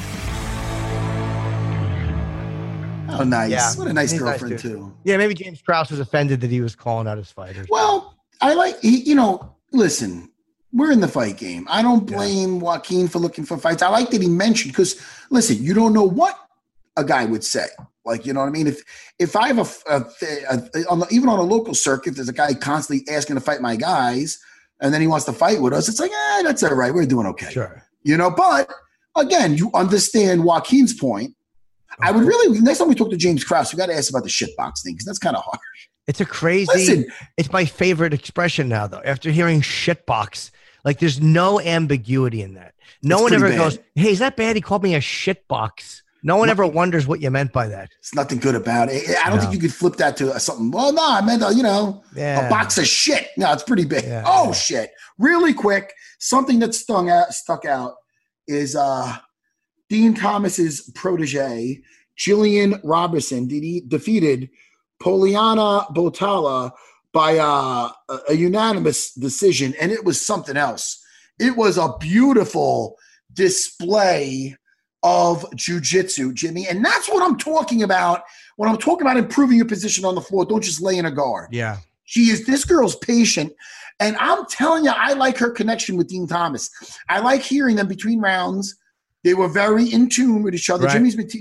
Oh, nice. Yeah. What a nice He's girlfriend, nice, too. Yeah, maybe James Krause was offended that he was calling out his fighters. Well, I like, listen, we're in the fight game. I don't blame Joaquin for looking for fights. I like that he mentioned, because, listen, you don't know what a guy would say. Like, you know what I mean? If I have even on a local circuit, there's a guy constantly asking to fight my guys, and then he wants to fight with us, it's like, that's all right. We're doing okay. Sure. But again, you understand Joaquin's point. I would really, next time we talk to James Krause, we got to ask about the shitbox thing, because that's kind of hard. It's a crazy, it's my favorite expression now, though. After hearing shitbox, like, there's no ambiguity in that. No one ever goes, hey, is that bad? He called me a shitbox. No one ever wonders what you meant by that. It's nothing good about it. I don't think you could flip that to something. Well, no, I meant, a box of shit. No, it's pretty big. Yeah, shit. Really quick, something that stuck out is Dean Thomas's protege, Jillian Robertson, defeated Poliana Botala by a unanimous decision, and it was something else. It was a beautiful display of jiu-jitsu, Jimmy. And that's what I'm talking about when I'm talking about improving your position on the floor. Don't just lay in a guard. Yeah. This girl's patient. And I'm telling you, I like her connection with Dean Thomas. I like hearing them between rounds. They were very in tune with each other. Right. Dean's been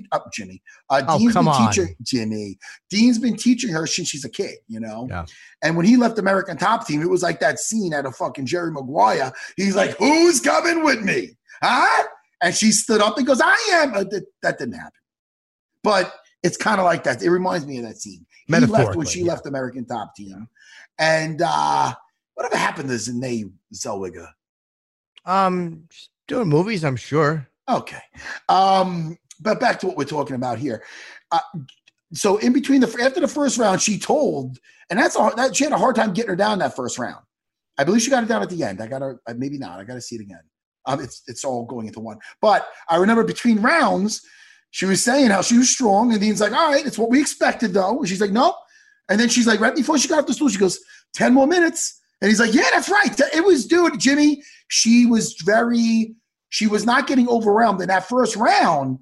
teaching her since she's a kid, Yeah. And when he left American Top Team, it was like that scene at a fucking Jerry Maguire. He's like, who's coming with me? Huh? And she stood up and goes, I am. That didn't happen. But it's kind of like that. It reminds me of that scene. He left when she left American Top Team. And whatever happened to Zane Zellweger? Doing movies, I'm sure. Okay. But back to what we're talking about here. So in between after the first round, she told, and she had a hard time getting her down that first round. I believe she got it down at the end. Maybe not. I got to see it again. It's all going into one. But I remember between rounds, she was saying how she was strong. And Dean's like, all right, it's what we expected, though. And she's like, no. And then she's like, right before she got off the stool, she goes, 10 more minutes. And he's like, yeah, that's right. It was, dude, Jimmy, she she was not getting overwhelmed. In that first round,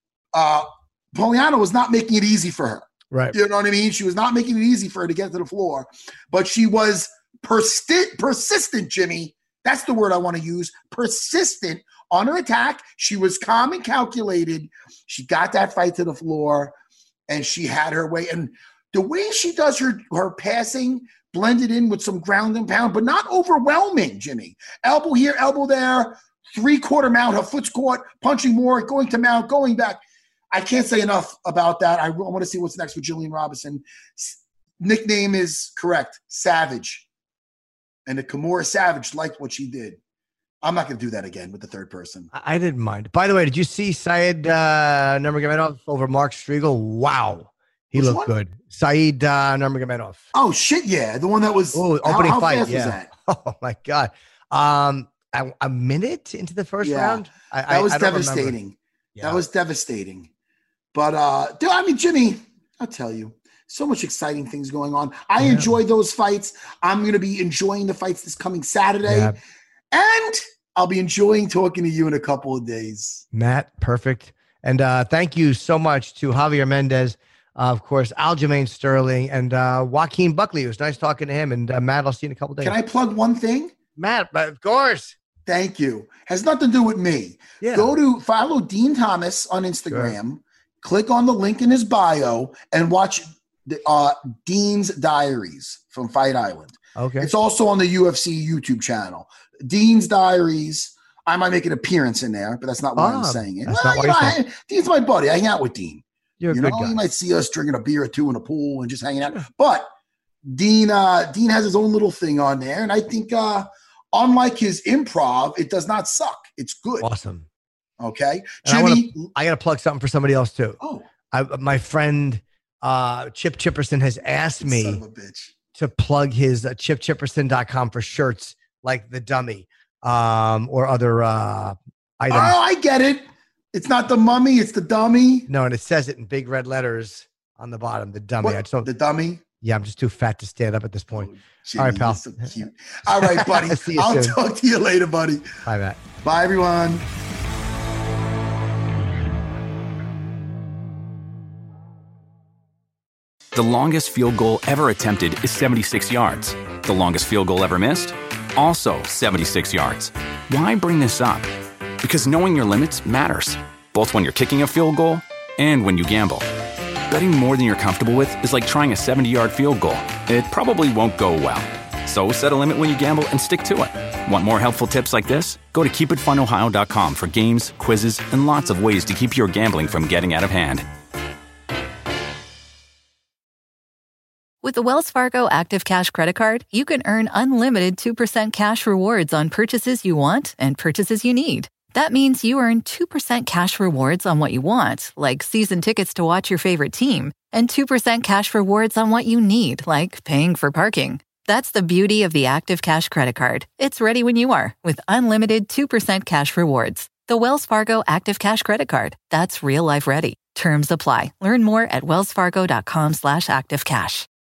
Poliana was not making it easy for her. Right. You know what I mean? She was not making it easy for her to get to the floor, but she was persistent, Jimmy. That's the word I want to use. Persistent on her attack. She was calm and calculated. She got that fight to the floor, and she had her way. And the way she does her passing blended in with some ground and pound, but not overwhelming, Jimmy. Elbow here, elbow there, 3/4 mount, her foot's caught, punching more, going to mount, going back. I can't say enough about that. I want to see what's next for Jillian Robinson. Nickname is correct, Savage. And the Kimura Savage liked what she did. I'm not going to do that again with the third person. I didn't mind. By the way, did you see Said Nurmagomedov over Mark Striegel? Wow. He looked good. Said Nurmagomedov. Oh, shit, yeah. The one that was opening how fight. fast Yeah. was that? Oh, my God. A minute into the first round? That was devastating. Yeah. That was devastating. But, dude, I mean, Jimmy, I'll tell you, so much exciting things going on. I enjoy those fights. I'm going to be enjoying the fights this coming Saturday. Yeah. And I'll be enjoying talking to you in a couple of days. Matt, perfect. And thank you so much to Javier Mendez, of course, Aljamain Sterling, and Joaquin Buckley. It was nice talking to him. And Matt, I'll see you in a couple of days. Can I plug one thing? Matt, of course. Thank you. Has nothing to do with me. Yeah. Go to follow Dean Thomas on Instagram. Click on the link in his bio and watch Dean's Diaries from Fight Island. Okay. It's also on the UFC YouTube channel. Dean's Diaries. I might make an appearance in there, but that's not why I'm saying it. That's not why you're saying. Dean's my buddy. I hang out with Dean. You're a good guy. You might see us drinking a beer or two in a pool and just hanging out. But Dean has his own little thing on there, and I think unlike his improv, it does not suck. It's good. Awesome. Okay, Jimmy. I got to plug something for somebody else too. Oh, my friend Chip Chipperson has asked me son of a bitch to plug his chipchipperson.com for shirts like the dummy or other items. Oh, I get it. It's not the mummy, it's the dummy. No, and it says it in big red letters on the bottom, the dummy. The dummy? Yeah, I'm just too fat to stand up at this point. Jimmy, all right, pal. So cute. All right, buddy. I'll talk to you later, buddy. Bye, Matt. Bye, everyone. The longest field goal ever attempted is 76 yards. The longest field goal ever missed? Also 76 yards. Why bring this up? Because knowing your limits matters, both when you're kicking a field goal and when you gamble. Betting more than you're comfortable with is like trying a 70-yard field goal. It probably won't go well. So set a limit when you gamble and stick to it. Want more helpful tips like this? Go to keepitfunohio.com for games, quizzes, and lots of ways to keep your gambling from getting out of hand. With the Wells Fargo Active Cash Credit Card, you can earn unlimited 2% cash rewards on purchases you want and purchases you need. That means you earn 2% cash rewards on what you want, like season tickets to watch your favorite team, and 2% cash rewards on what you need, like paying for parking. That's the beauty of the Active Cash Credit Card. It's ready when you are, with unlimited 2% cash rewards. The Wells Fargo Active Cash Credit Card. That's real life ready. Terms apply. Learn more at wellsfargo.com/activecash.